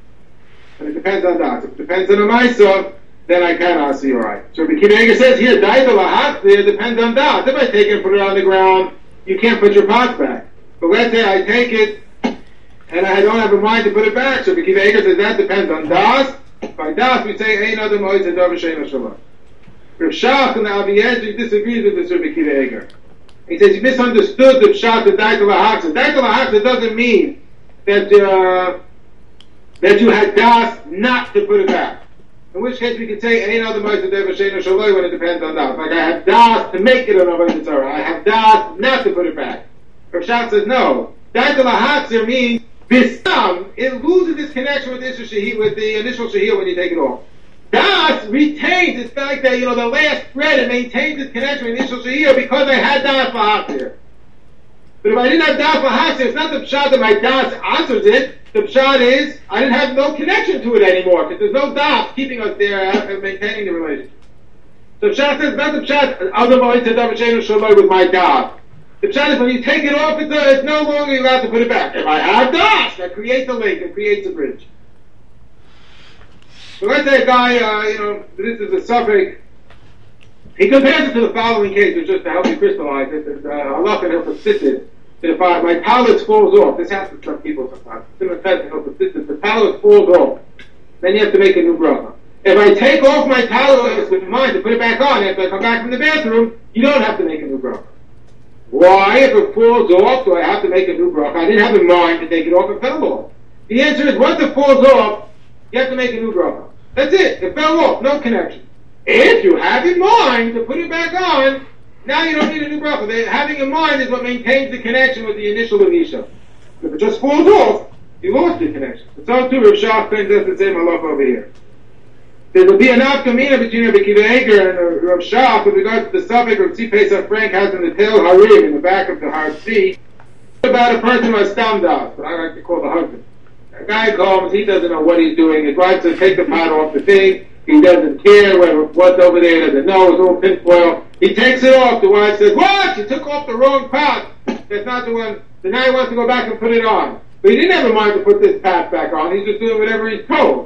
And it depends on das. If it depends on a maisa, then I can answer your item. So the Akiva Eiger says here, daita lahatzia depends on das. If I take it and put it on the ground, you can't put your pots back. But let's say I take it and I don't have a mind to put it back. So the Akiva Eiger says that depends on das. By das we say ein adam oitzer davar she'eino shaloi. Rav Shach and the Aviyezri disagrees with this Rebbe Akiva Eiger. He says you misunderstood the pshat of daita lahatzia. Daita lahatzia doesn't mean that uh, that you had das not to put it back. In which case we could say ein adam oitzer davar she'eino shaloi when it depends on das. Like I have das to make it an avodah zarah. I have das not to put it back. Rav Shach says no. Daita lahatzia means bisam, it loses its connection with the initial shahir, with the initial shahir when you take it off. Das retains, it's like that, you know, the last thread, it maintains its connection with the initial shahir because I had das lahatzia. But if I didn't have das lahatzia, it's not the pshat that my das answers it. The pshat is, I didn't have no connection to it anymore, because there's no das keeping us there and maintaining the relationship. So pshat says, not the pshat, otherwise to davar she'eino shaloi with my das. The pshat is when you take it off, it's, uh, it's no longer allowed to put it back. If I have das, that creates a link, it creates a bridge. So let's say a guy, uh, you know, this is a suffix. He compares it to the following case, just to help you crystallize it. It's halacha and persisted. That if I, my palate falls off, this happens to some people sometimes. It's persistent. The palate falls off, then you have to make a new bracha. If I take off my palate with mind to put it back on, after I come back from the bathroom, you don't have to make a new bracha. Why? If it falls off, do I have to make a new bracha? I didn't have in mind to take it off, it fell off. The answer is, once it falls off, you have to make a new bracha. That's it. It fell off. No connection. If you have in mind to put it back on, now you don't need a new bracha. The, having in mind is what maintains the connection with the initial anisha. If it just falls off, you lost the connection. So too, Rav Shach brings us the same halacha over here. There will be an afkamina between Rebbe Akiva Eiger and Rav Shach with regards to the suffix Rav Tzvi Pesach Frank has in the tail harim in the back of the Har Tzvi about a person who has stam das, what I like to call the husband. A guy comes, he doesn't know what he's doing. His wife says, take the pot off the thing. He doesn't care whether what's over there. He doesn't know. It's all tinfoil. He takes it off. The wife says, what? You took off the wrong pot. That's not the one. So now he wants to go back and put it on. But he didn't have a mind to put this pot back on. He's just doing whatever he's told.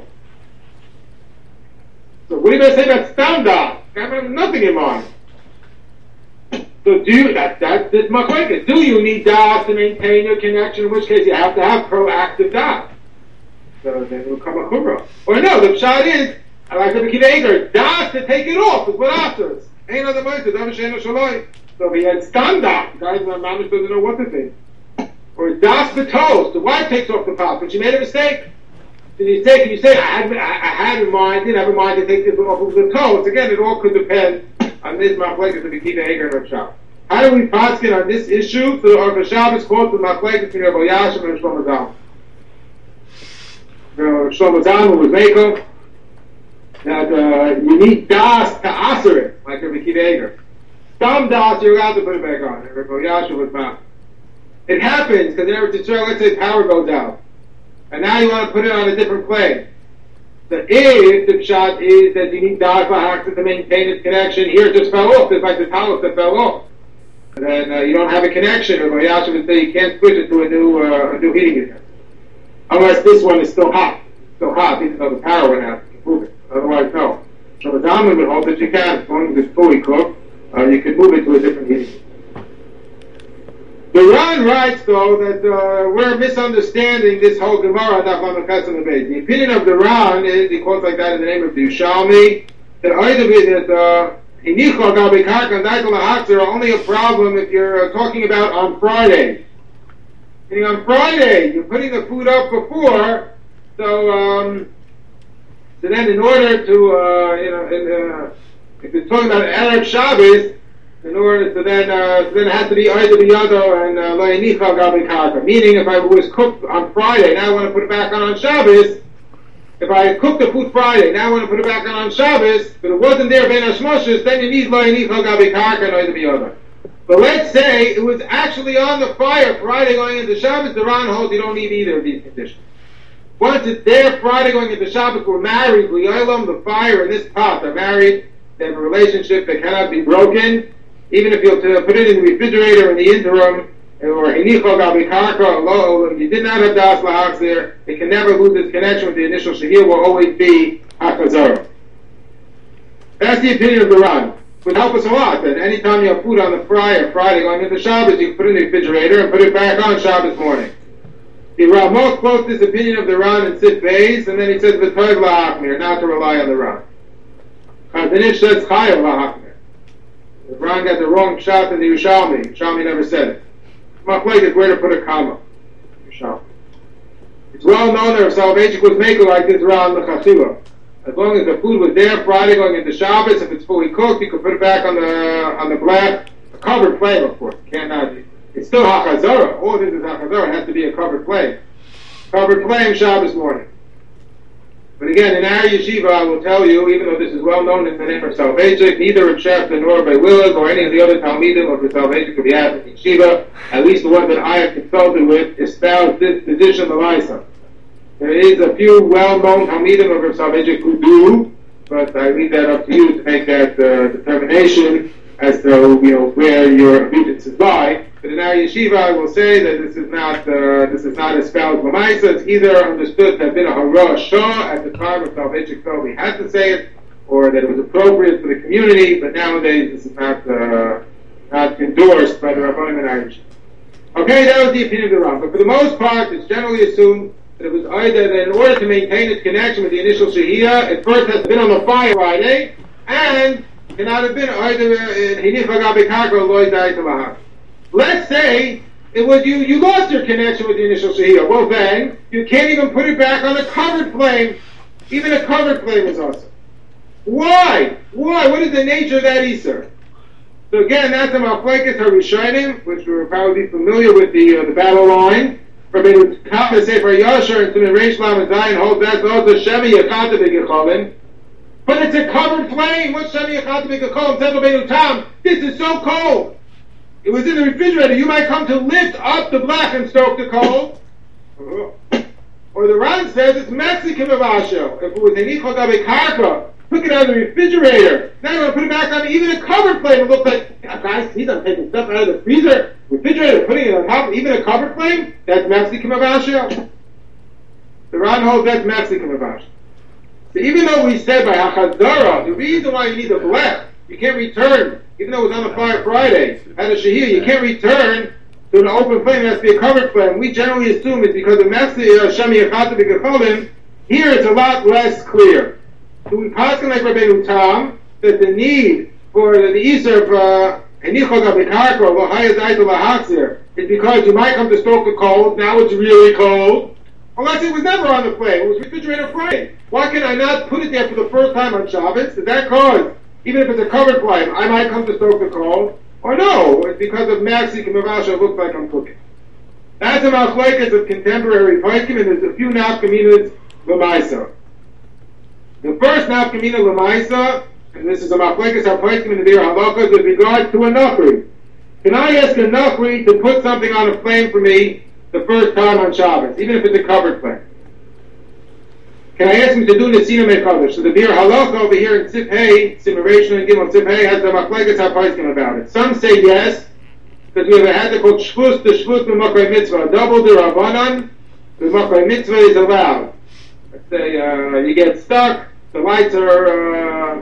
So what are you going to say about stam das? I have nothing in mind. So do you, that, that's this machlokes. Do you need das to maintain your connection, in which case you have to have proactive das. So then it will come a chumrah. Or no, the pshat is, I like the Kiva das to take it off is what answers. Ain't other ways, the Sheno Shaloi. So if he had stand das, the guy in the mamish doesn't know what to think. Or das betos, the wife takes off the pot, but she made a mistake. Then you take and you say, I had, I, I had in mind, didn't have in mind to take this off of the toes. Again, it all could depend on this machlokes of the Kiva Eger and Shabbos. How do we paskin on this issue? So our Shabbos quotes the machlokes between Rabbi Yashim and Shlomo Zalman. Shlomo Zalman was makel that uh, you need das to aser it, like Rabbi Kiva Eger. Some das you're allowed to put it back on. And Rabbi Yashim was not. It happens because in Eretz Yisrael, let's say power goes out, and now you want to put it on a different plane. The if the pshat is that you need das lahaksa to maintain its connection. Here it just fell off. It's like the talus that fell off. And then uh, you don't have a connection. Or Yasha would say you can't switch it to a new uh, a new heating unit. Unless this one is still hot. Still hot, even though the power went out. You can move it. Otherwise, no. So the Talmud would hold that you can. As long as it's fully cooked, uh, you can move it to a different heating unit. The Ran writes, though, that uh, we're misunderstanding this whole Gemara. The opinion of the Ran is, he quotes like that in the name of the Yushalmi, that either be that uh, are only a problem if you're uh, talking about on Friday. Meaning on Friday, you're putting the food up before, so um, so then in order to, uh, you know, in, uh, if you're talking about Erev Shabbos, in order to then, uh, so then it has to be either biyado and lo yenicha gabi karka. Meaning, if I was cooked on Friday, now I want to put it back on on Shabbos. If I cooked the food Friday, now I want to put it back on on Shabbos, but it wasn't there ben hashmoshes, then you need lo yenicha gabi karka and either biyado. But let's say it was actually on the fire Friday going into Shabbos. The Ran holds you don't need either of these conditions. Once it's there Friday going into Shabbos, we're married. Li'olam, the fire and this pot are married. They have a relationship that cannot be broken. Even if you put it in the refrigerator in the interim, or hinicho gabi karka, lo, you did not have das lahachzir, it can never lose its connection with the initial shahir, will always be hakazara. That's the opinion of the Ran. It would help us a lot that anytime you have food on the fryer Friday going into Shabbos, you can put it in the refrigerator and put it back on Shabbos morning. The Ramah quotes this opinion of the Ran in Sif Beis, and then he says v'toiv lahachmir, not to rely on the Ran. Chazanish says chayav lahachmir. The Ran got the wrong shot in the Yushalmi. Yushalmi never said it. Machlokes is where to put a comma. Yushalmi. It's well known that Soloveitchik was making like this Ran l'chachila. As long as the food was there Friday going into Shabbos, if it's fully cooked, you can put it back on the on the black, a covered flame, of course. It cannot be. It's still hachazara. All this is hachazara. It has to be a covered flame. Covered flame Shabbos morning. But again, in our yeshiva, I will tell you, even though this is well known in the name of Soloveitchik, neither Reb Shefton nor Rabbi Willard or any of the other Talmidim of the Soloveitchik could be asked in yeshiva, at least the one that I have consulted with, espoused this position l'maisa. There is a few well-known Talmidim of Reb Soloveitchik who do, but I leave that up to you to make that uh, determination as to, you know, where your allegiances lie. But in our yeshiva, I will say that this is not uh, this is not espoused l'maisa. It's either understood to have been a hara shah at the time of Soloveitchik felt we had to say it, or that it was appropriate for the community. But nowadays, this is not uh, not endorsed by the Rabbanim in our yeshiva. Okay, that was the opinion of the Ram. But for the most part, it's generally assumed that it was either that in order to maintain its connection with the initial shahiyah, it first has been on the fire Friday, and cannot have been either in hinicha gabi karka or loy dai talahak. Let's say it was you, you lost your connection with the initial shahiyah. Well then, you can't even put it back on a covered flame. Even a covered flame is awesome. Why? Why? What is the nature of that Isser? So again, that's a Machlokes HaRishonim, which we're probably familiar with the uh, the battle line. Rabbi Tam Sefer Yashar and Siman Reish Lamed Zayin holds that's also Shemi Yachata B'Gecholin. But it's a covered flame. What's Shemi Yachata B'Gecholin? Says Rabbi Tam, this is so cold. It was in the refrigerator. You might come to lift up the black and stoke the coal. Or the Ran says it's Mexican Mavasho. If it was in Ichot Gabe Karka, took it out of the refrigerator. Now you want to put it back on even a covered flame. It looks like, guys, he's I'm taking stuff out of the freezer, refrigerator, putting it on top, even a covered flame. That's Mexican Mavasho. The Ran holds that's Mexican Mavasho. So even though we said by Hachazara, the reason why you need a blech You can't return, even though it was on a fire Friday, at a shahir, you can't return to an open flame. It has to be a covered flame. We generally assume it's because of Mechzi Hashem Yechata B'Gecholim. Here it's a lot less clear. So we pass like Rabbeinu Tam that the need for the Isser of Henichot Abikarka or Lohaya Zayt Lahachzir is because you might come to stoke the cold. Now it's really cold. Well, let's say it was never on the flame. It was refrigerator frame. Why can I not put it there for the first time on Shabbos? Does that cause, even if it's a covered flame, I might come to stoke the cold? Or no, it's because of Maxi Kimavasha, it looks like I'm cooking. That's a machlekes of contemporary Paikim, and there's a few nafkaminas l'maisa. The first nafkamina l'maisa, and this is a machlekes of Paikim in the Dir Halachas with regard to a nachri. Can I ask a nachri to put something on a flame for me the first time on Shabbos, even if it's a covered flame? Can I ask him to do Nesina Mekadosh? So the Bir Halacha over here in Sif Hey, Simmeration and Gimel Sif Hey, has the Machlekes HaPaiskim about it. Some say yes, because we have a hadith called Shvus, the Shvus B'Makai Mitzvah. Double the Rabbanan, the Makai Mitzvah is allowed. Let's say uh, you get stuck, the lights are uh,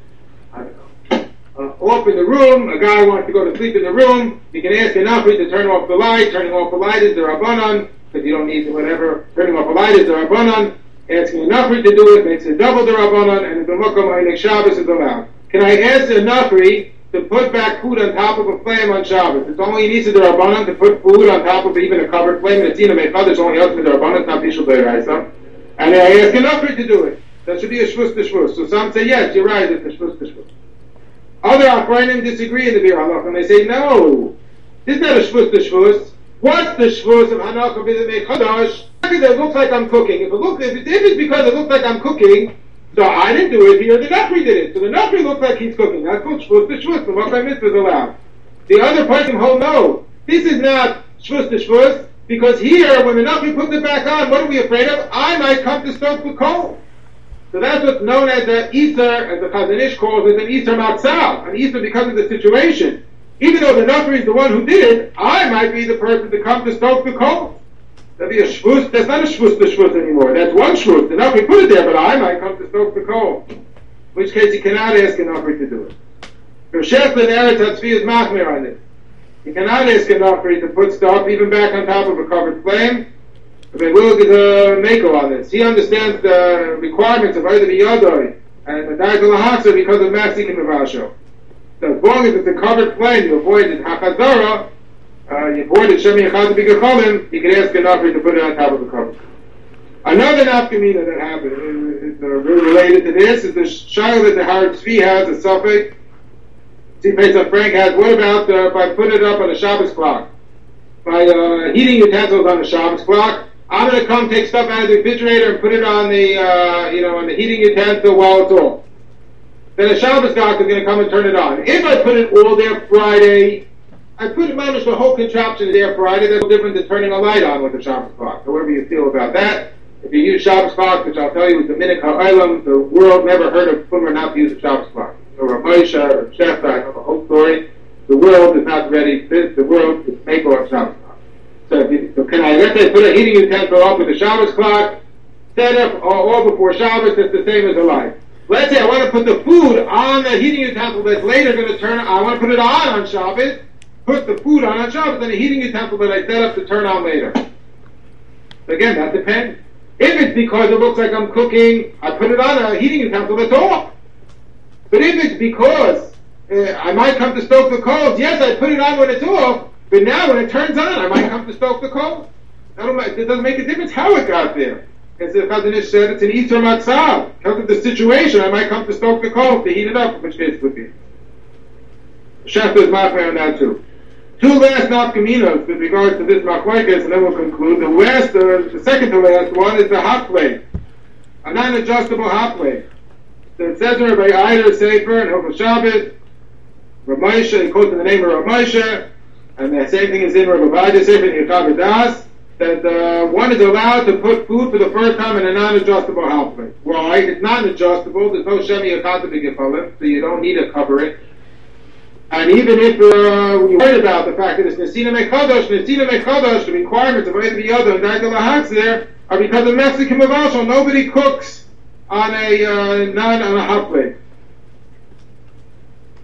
I don't know, uh, off in the room, a guy wants to go to sleep in the room, you can ask enough to turn off the light. Turning off the light is the Rabbanan, because you don't need to whatever. Turning off the light is the Rabbanan. Asking a Nafri to do it makes it double the Rabbanan, and the Mukam Einik Shabbos is allowed. Can I ask a Nafri to put back food on top of a flame on Shabbos? It's only an Issa the Rabbanan to put food on top of even a covered flame, and it's Ina Meichad, there's only Else the Rabbanan, it's not Bishul Be'eraisa. And I ask a Nafri to do it. That should be a Shvus to Shvus. So some say, yes, you're right, it's a Shvus to Shvus. Other Achrayim disagree in the Bir Halach, and they say, no, this is not a Shvus to Shvus. What's the Shvus of Hanaka B'Zimei Chadash? It looks like I'm cooking. If it looks, if, it, if it's because it looks like I'm cooking, so I didn't do it here, the Nafri did it. So the Nafri looks like he's cooking. That's called Shvus to Shvus. The Makai Mitzvah is allowed. The other person hold no. This is not Shvus to Shvus, because here, when the Nafri puts it back on, what are we afraid of? I might come to stoke the coal. So that's what's known as an Easter, as the Chazon Ish calls it, an Easter Matzah. An Easter because of the situation. Even though the Nafri is the one who did it, I might be the person to come to stoke the coal. That'd be a shvus. That's not a shvus to shvus anymore. That's one shvus. The Nafri put it there, but I might come to stoke the coal. In which case, you cannot ask a Nafri to do it. Rav Sheflin Eretz Hatzvi is machmir on this. You cannot ask a Nafri to put stuff even back on top of a covered flame. Rabbi Wilg is a mako on this. He understands the requirements of either the Yadoi and the Da'at Lahaksa because of Masik and Mavasho. So as long as it's a covered flame, you avoid the Hakazara. Uh, you avoid the Shemi Echad B'Gecholim, you can ask a Nafri to put it on top of the cover. Another Nafkamina that happened, is uh, related to this, is the Shaila that the Har Tzvi has, a Suffolk. See, Pesach Frank has, what about uh, if I put it up on a Shabbos clock? By uh, heating utensils on the Shabbos clock, I'm going to come take stuff out of the refrigerator and put it on the, uh, you know, on the heating utensil while it's off. Then a Shabbos clock is going to come and turn it on. If I put it all there Friday, I put it manage the whole contraption there Friday. That's no different than turning a light on with a Shabbos clock. So whatever you feel about that. If you use Shabbos clock, which I'll tell you is the Minik HaOlam, the world never heard of Pumer not to use a Shabbos clock. So Rav Moshe or Shefta, I know the whole story. The world is not ready. The world is make or Shabbos clock. So, if you, so can I, let's say, put a heating utensil up with a Shabbos clock, set up all, all before Shabbos, it's the same as a light. Let's say I want to put the food on the heating utensil that's later going to turn, I want to put it on on Shabbos, put the food on on Shabbos, and a heating utensil that I set up to turn on later. So again, that depends. If it's because it looks like I'm cooking, I put it on a heating utensil that's off. But if it's because uh, I might come to stoke the coals, yes, I put it on when it's off, but now when it turns on, I might come to stoke the coals. It doesn't make a difference how it got there. As the Chazon Ish said, it's an Easter Matzah. Because of the situation, I might come to stoke the coals to heat it up, in which case it would be. Shefta is mafia on that too. Two last nafkaminos with regards to this machlekes, and then we'll conclude. The last, uh, the second to last one is the hot plate, a non-adjustable hot plate. So it says in Rabbi Eider Sefer and Hilchos Shabbos, Rav Moshe, he quotes in the name of Rav Moshe, and the same thing is in Rabbi Eider Sefer and Yechad Das, that uh, one is allowed to put food for the first time in a non-adjustable hot plate. Why? It's not adjustable. There's no Shemi Yechad B'Gecholim, so you don't need to cover it. And even if uh, you're worried about the fact that it's Nesina Mekadosh, Nesina Mekadosh, the requirements of either the other and Da'at Lahakzir are because of Mexican Mavashal. Nobody cooks on a uh, non on a hot plate.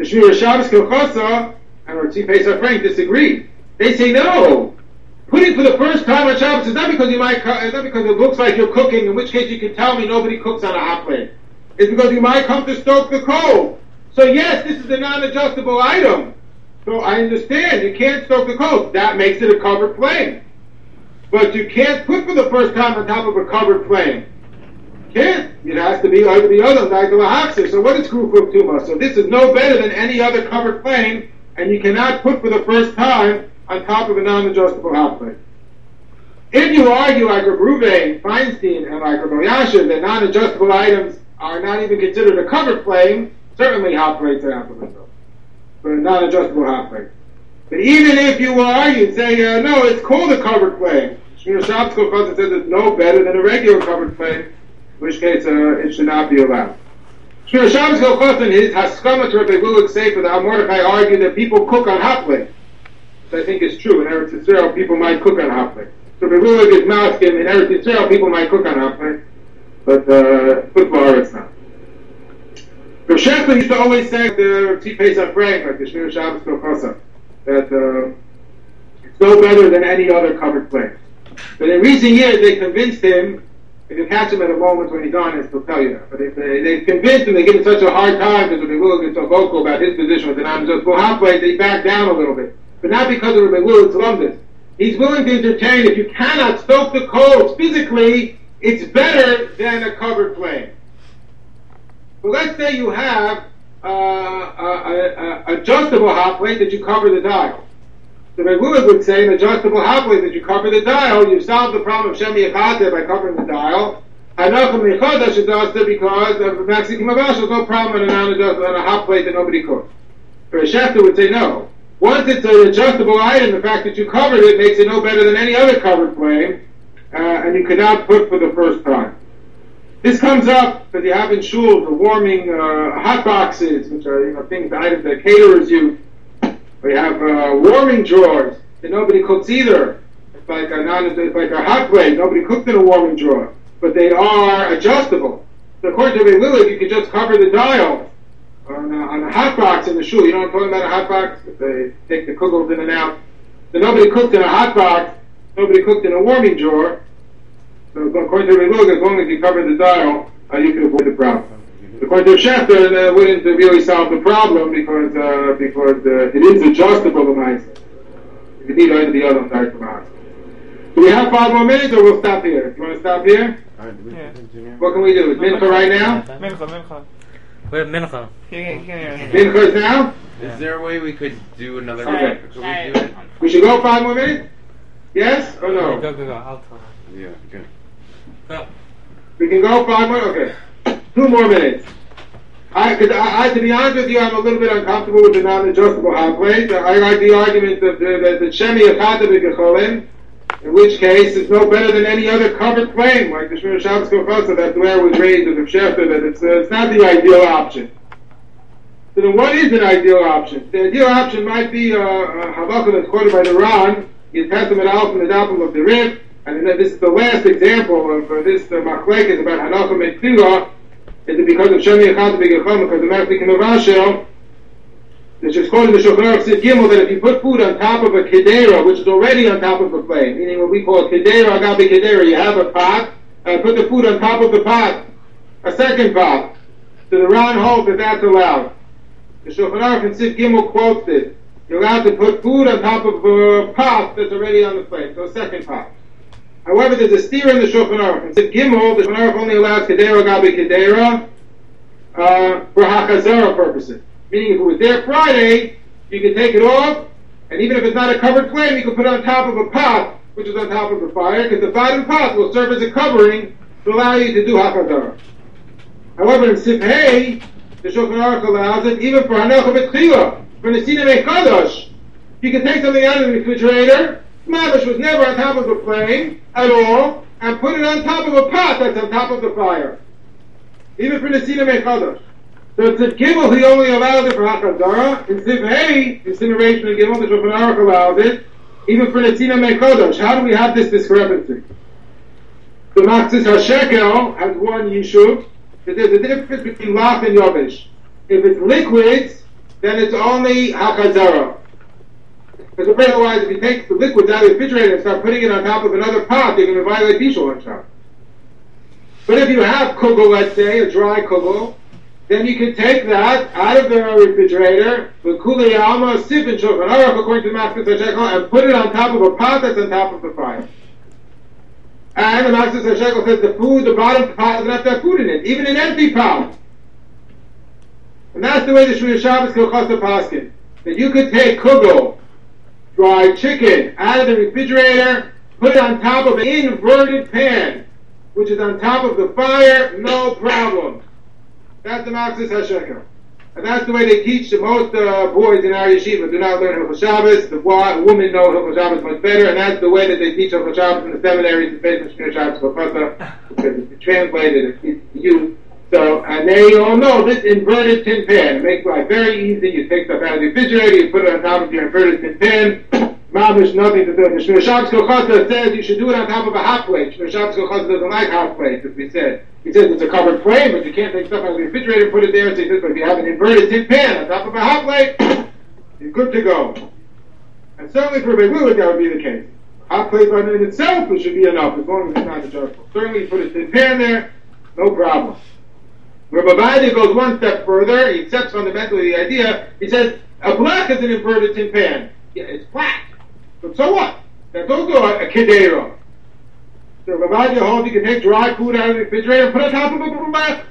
The Shmira Shabbos Kilchasa and Ratzi Pesach Frank disagree. They say no. Putting for the first time on Shabbos is not because you might, it's not because it looks like you're cooking, in which case you can tell me nobody cooks on a hot plate. It's because you might come to stoke the coal. So yes, this is a non-adjustable item. So I understand, you can't stoke the coal. That makes it a covered flame. But you can't put for the first time on top of a covered flame. Can't. It has to be like the other, like the lahaksis. So what is Krufuk Tuma? So this is no better than any other covered flame, and you cannot put for the first time on top of a non-adjustable hot plate. If you argue like Reb Ruvain, Feinstein, and like Reb Elyashiv that non-adjustable items are not even considered a covered flame, certainly hot plates are applicable, but a non-adjustable hot plate. But even if you argue and say, uh, no, it's called a covered flame, Shmira Shabbos Kilchasa says it's no better than a regular covered flame, in which case uh, it should not be allowed. Shmira Shabbos Kilchasa in his Haskama to Rebbe Lula's Sefer, that Mordechai argued that people cook on hot plates. I think it's true. In Eretz Yisrael, people might cook on hot plates. So if it really gets masking, in Eretz Yisrael, people might cook on hot plates, but uh, football, it's not. Rav Shechter used to always say the Tzvi Pesach Frank, like the Shmira Shabbos Kilchasa, that uh, it's no better than any other covered plate. But in recent years, they convinced him. If you catch him at a moment when he's honest, he'll tell you that. But if they, they convinced him, they give him such a hard time because Rebbe Lula gets so vocal about his position with the non-adjustable hot plate, they back down a little bit. But not because of Rebbe Lula's lumdus. He's willing to entertain, if you cannot stoke the coals physically, it's better than a covered flame. But let's say you have uh, a, a, a adjustable hot plate that you cover the dial. So Rebbe Lula would say an adjustable hot plate that you cover the dial, you solve the problem of Shemi Echate by covering the dial. Hanachim Mechodash Adasta because of Mexican Mavash, there's no problem on a non-adjustable, on a hot plate that nobody cooks. But a Shechter would say no. Once it's an adjustable item, the fact that you covered it makes it no better than any other covered flame, uh, and you cannot put for the first time. This comes up because you have in shul the warming uh, hot boxes, which are you know things, the items that caterers use. We have uh, warming drawers that nobody cooks either. It's like a non, it's like a hot plate. Nobody cooks in a warming drawer, but they are adjustable. So according to Rebbe Lula, you could just cover the dial on a, on a hot box in the shul. You know what I'm talking about? A hot box. If they take the kugels in and out. So nobody cooked in a hot box. Nobody cooked in a warming drawer. So according to Rebbe Lula, as long as you cover the dial, uh, you can avoid the problem. According to Shechter, that wouldn't really solve the problem because uh, because uh, it is adjustable to myself. You need either the other side from us. Do we have five more minutes, or we'll stop here? You want to stop here? Yeah. What can we do? Is Mincha right now? Mincha, Mincha. We're Mincha. Mincha is now? Is there a way we could do another? Okay. Could we do it? We should go five more minutes? Yes or no? Go, go, go. I'll tell Yeah. Good. Go. We can go five more? Okay. Two more minutes. I, cause I, I, to be honest with you, I'm a little bit uncomfortable with the non-adjustable hot plate. I like the argument that the, the Shemi Echate B'Gecholim, in which case it's no better than any other covered flame, like the Shmira Shabbos Kilchasa, that's where it was raised with the Shechter, that it's, uh, it's not the ideal option. So then what is an ideal option? The ideal option might be uh, a halakha that's quoted by the Ran, in Testament Alpha and the Dapim of the Rif, and then this is the last example of uh, this uh, machlekes about Hanachim Metzila. Is it because of Shemi Echad B'Gechom, because of Mexican Mavashel, it's just quoted in the Shulchan Aruch Sid Gimel that if you put food on top of a kedera, which is already on top of a flame, meaning what we call kedera, agabe kedera, you have a pot, and put the food on top of the pot, a second pot. So the Ran holds that that's allowed. The Shulchan Aruch in Sid Gimel quotes it. You're allowed to put food on top of a pot that's already on the flame, so a second pot. However, there's a steer in the Shulchan Aruch. In Sid Gimel, the Shulchan Aruch only allows kedera, agabe kedera, uh, for hakazara purposes. Meaning, if it was there Friday, you can take it off, and even if it's not a covered flame, you can put it on top of a pot, which is on top of the fire, because the bottom pot will serve as a covering to allow you to do hakazara. However, in Sifhei, the Shulchan Aruch allows it even for hanocha b'tchila, for nesina mechadosh. You can take something out of the refrigerator, mavish was never on top of the flame at all, and put it on top of a pot that's on top of the fire. Even for nesina mechadosh. So in Siv Gimel, he only allows it for Hakazara. In Siv Hey, incineration in Gimel, the Shulchan Aruch allows it, even for Netzina Mekodosh. How do we have this discrepancy? The Machzis HaShekel has one Yishuv, that there's a difference between Lach and Yovish. If it's liquids, then it's only Hakazara. Because otherwise, if you take the liquids out of the refrigerator and start putting it on top of another pot, you're going to violate Bishul on Shabbos. But if you have kugel, let's say, a dry kugel, then you can take that out of the refrigerator, with kuli alma, sif and shulchan aruch, according to the Master Shekel, and put it on top of a pot that's on top of the fire. And the Master Shekel says the food, the bottom pot doesn't have to have food in it, even an empty pot. And that's the way the Shmir Shabbos Kilchasa Paskin. That you could take kugel, dried chicken, out of the refrigerator, put it on top of an inverted pan, which is on top of the fire, no problem. That's the Maxis HaShekel. And that's the way they teach the most uh, boys in our yeshiva do not learn Hilchos Shabbos. The women know Hilchos Shabbos much better, and that's the way that they teach Hilchos Shabbos in the seminaries, the based on Shmir Shabbos Kilchasa, because it's translated, it's used. So, and they all know this inverted tin pan. It makes life very easy. You take stuff out of the refrigerator, you put it on top of your inverted tin pan. Mamish, nothing to do. The Shmir Shabbos Kilchasa says you should do it on top of a hot plate. Shmir Shabbos Kilchasa doesn't like hot plates, as we said. He says it's a covered frame, but you can't take stuff out of the refrigerator and put it there. So he says, but if you have an inverted tin pan on top of a hot plate, you're good to go. And certainly for Beirut, that would be the case. Hot plate by in itself, it should be enough, as long as it's not adjustable. Certainly you put a tin pan there, no problem. Rabbi Vadia goes one step further. He accepts fundamentally the idea. He says, a black is an inverted tin pan. Yeah, it's black. But so what? That's also a, a kedera. So Rabbi Vadia holds you can take dry food out of the refrigerator and put it on top of a black.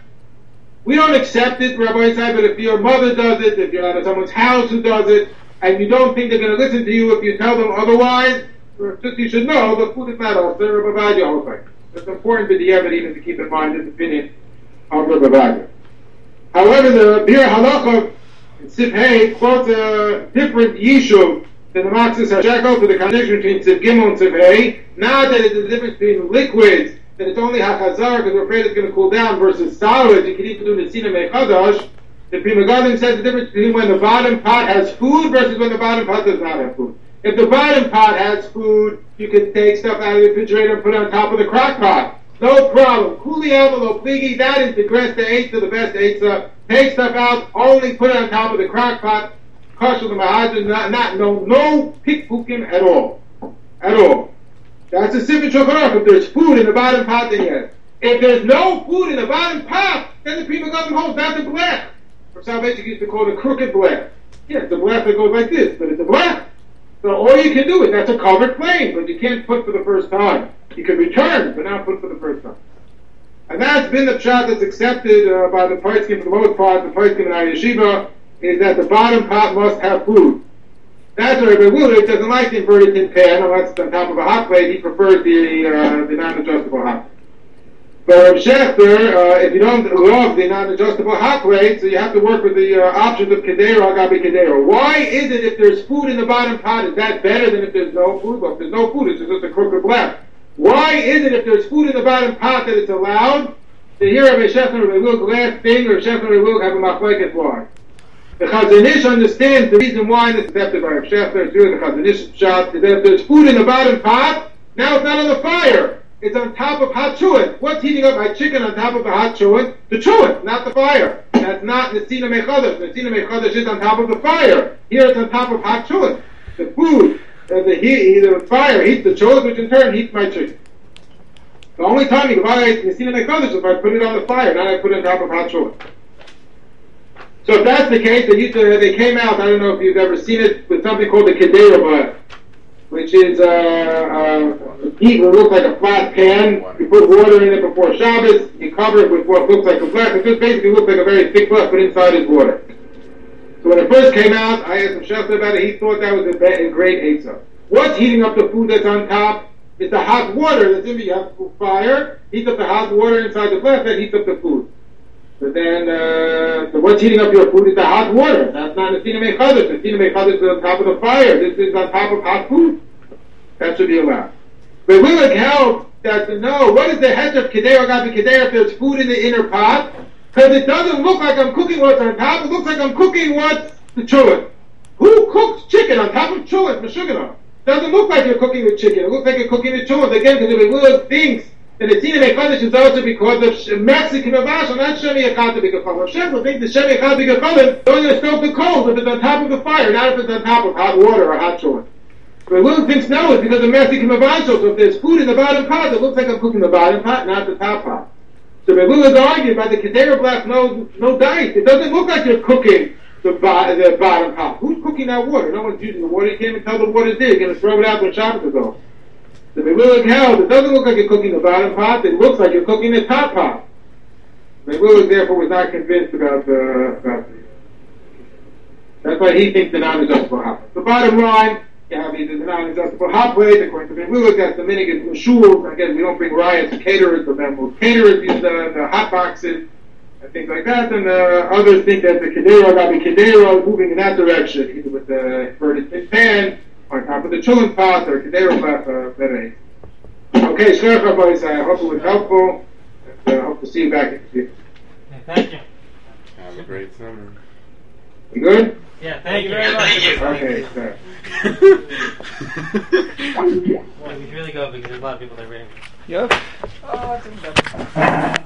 We don't accept it, Rabbi Isai, but if your mother does it, if you're at someone's house who does it, and you don't think they're going to listen to you if you tell them otherwise, just you should know the food is not also Rabbi Vadia holds like. It's important to the evidence even to keep in mind this opinion of Rabbi Vadia. However, the Bir Halacha in Sif Hey quotes a different yishuv than the Maxis HaShekel for the contradiction between Sif Gimel and Sif Hey. Not that it's the difference between liquids, that it's only HaChazar because we're afraid it's going to cool down, versus solids. You can even do Nesina Mechadash. The Pri Megadim says the difference between when the bottom pot has food versus when the bottom pot does not have food. If the bottom pot has food, you can take stuff out of the refrigerator and put it on top of the crock pot. No problem. Kuli envelope, biggie, that is the Gresta Eitzah, the best Eitzah. Take stuff out, only put it on top of the crock pot. Kosher the Mahajin, not, not, no, no pickpooking at all. At all. That's a simple chokorach. If there's food in the bottom pot, then yes. If there's no food in the bottom pot, then the people got them home. That's a blech. For Salvation used to call it a crooked blech. Yeah, it's a blech that goes like this, but it's a blech. So all you can do is, that's a covered plane, but you can't put for the first time. You can return, but not put for the first time. And that's been the pshat that's accepted uh, by the Poskim for the most part, the Poskim in our yeshiva, is that the bottom pot must have food. That's why Rabbi Willard doesn't like the inverted tin pan unless it's on top of a hot plate. He prefers the uh, the non-adjustable hot plate. But Rabbi Schechter, uh, if you don't love the non-adjustable hot plate, so you have to work with the uh, options of Kedera or Gabi Kedera. Why is it if there's food in the bottom pot, is that better than if there's no food? Well, if there's no food, it's just a crooked black. Why is it if there's food in the bottom pot that it's allowed to hear Rabbi Schechter and Rabbi Will's last thing, or Schechter and Rabbi Will have a machlekes why? The Chazon Ish understands the reason why this is accepted by Rabbi Schechter. It's really the Chazon Ish shot, is that if there's food in the bottom pot, now it's not on the fire. It's on top of hot chuit. What's heating up my chicken on top of the hot chuit? The chuit, not the fire. That's not Nesina Mechadash. Nesina Mechadash is on top of the fire. Here it's on top of hot chuit. The food, uh, the heat, the fire heats the chuit, which in turn heats my chicken. The only time you can violate Nesina Mechadash is if I put it on the fire, not I put it on top of hot chuit. So if that's the case, they used to, they came out, I don't know if you've ever seen it, with something called the Kedera Bud, which is uh, uh, heat will look like a flat pan. You put water in it before Shabbos. You cover it with what looks like a blech. It just basically looks like a very thick blech, but inside is water. So when it first came out, I asked him Shefter about it. He thought that was a, a great eitzah. What's heating up the food that's on top? It's the hot water that's in the, you have fire, heats up the hot water inside the blech, that heats up the food. But then, uh, so what's heating up your food is the hot water. That's not Nesina Mechadash. Nesina Mechadash is on top of the fire. This is on top of hot food. That should be allowed. But we would help that to know what is the hedge of Kedera Gabi Kedera if there's food in the inner pot. Because it doesn't look like I'm cooking what's on top. It looks like I'm cooking what's the chulent. Who cooks chicken on top of chulent? Meshuggah. Doesn't look like you're cooking the chicken. It looks like you're cooking the chulent. Again, because if it thinks that the Tina Mechadesh is also because of Mexican Mavashal, not Shemi Echad B'Gecholim. Hashem will think the Shemi Echad B'Gecholim is only going to stoke the coals if it's on top of the fire, not if it's on top of hot water or hot shore. But Will thinks no, it's because of Mexican Mavashal. So if there's food in the bottom pot, it looks like I'm cooking the bottom pot, not the top pot. So Will is arguing by the Kedera Blast, no, no dice. It doesn't look like you're cooking the, bo- the bottom pot. Who's cooking that water? No one's using the water. You can't even tell the water's there. You're going to throw it out when Shabbos is over. So the Will held, it doesn't look like you're cooking the bottom pot. It looks like you're cooking the top pot. The Will therefore was not convinced about the, about the that's why he thinks the non-adjustable hot. The bottom line, you have either the non-adjustable hot plate, according to the Will, that's the minig in Mashul. Again, we don't bring riots to caterers, but then we'll caterers use the, the hot boxes and things like that, and uh, others think that the Kedera, Rabbi Kedera, moving in that direction, either with the inverted pan, on top of the chulin pot, or Kedera flap, uh, that okay, Sheriff Rabbi, I hope it was helpful, and uh, hope to see you back in the future. Yeah, thank you. Have a great summer. You good? Yeah, thank, thank you very much. Okay, sir. Well, we should really go because there's a lot of people that are reading. Yep. Oh, it's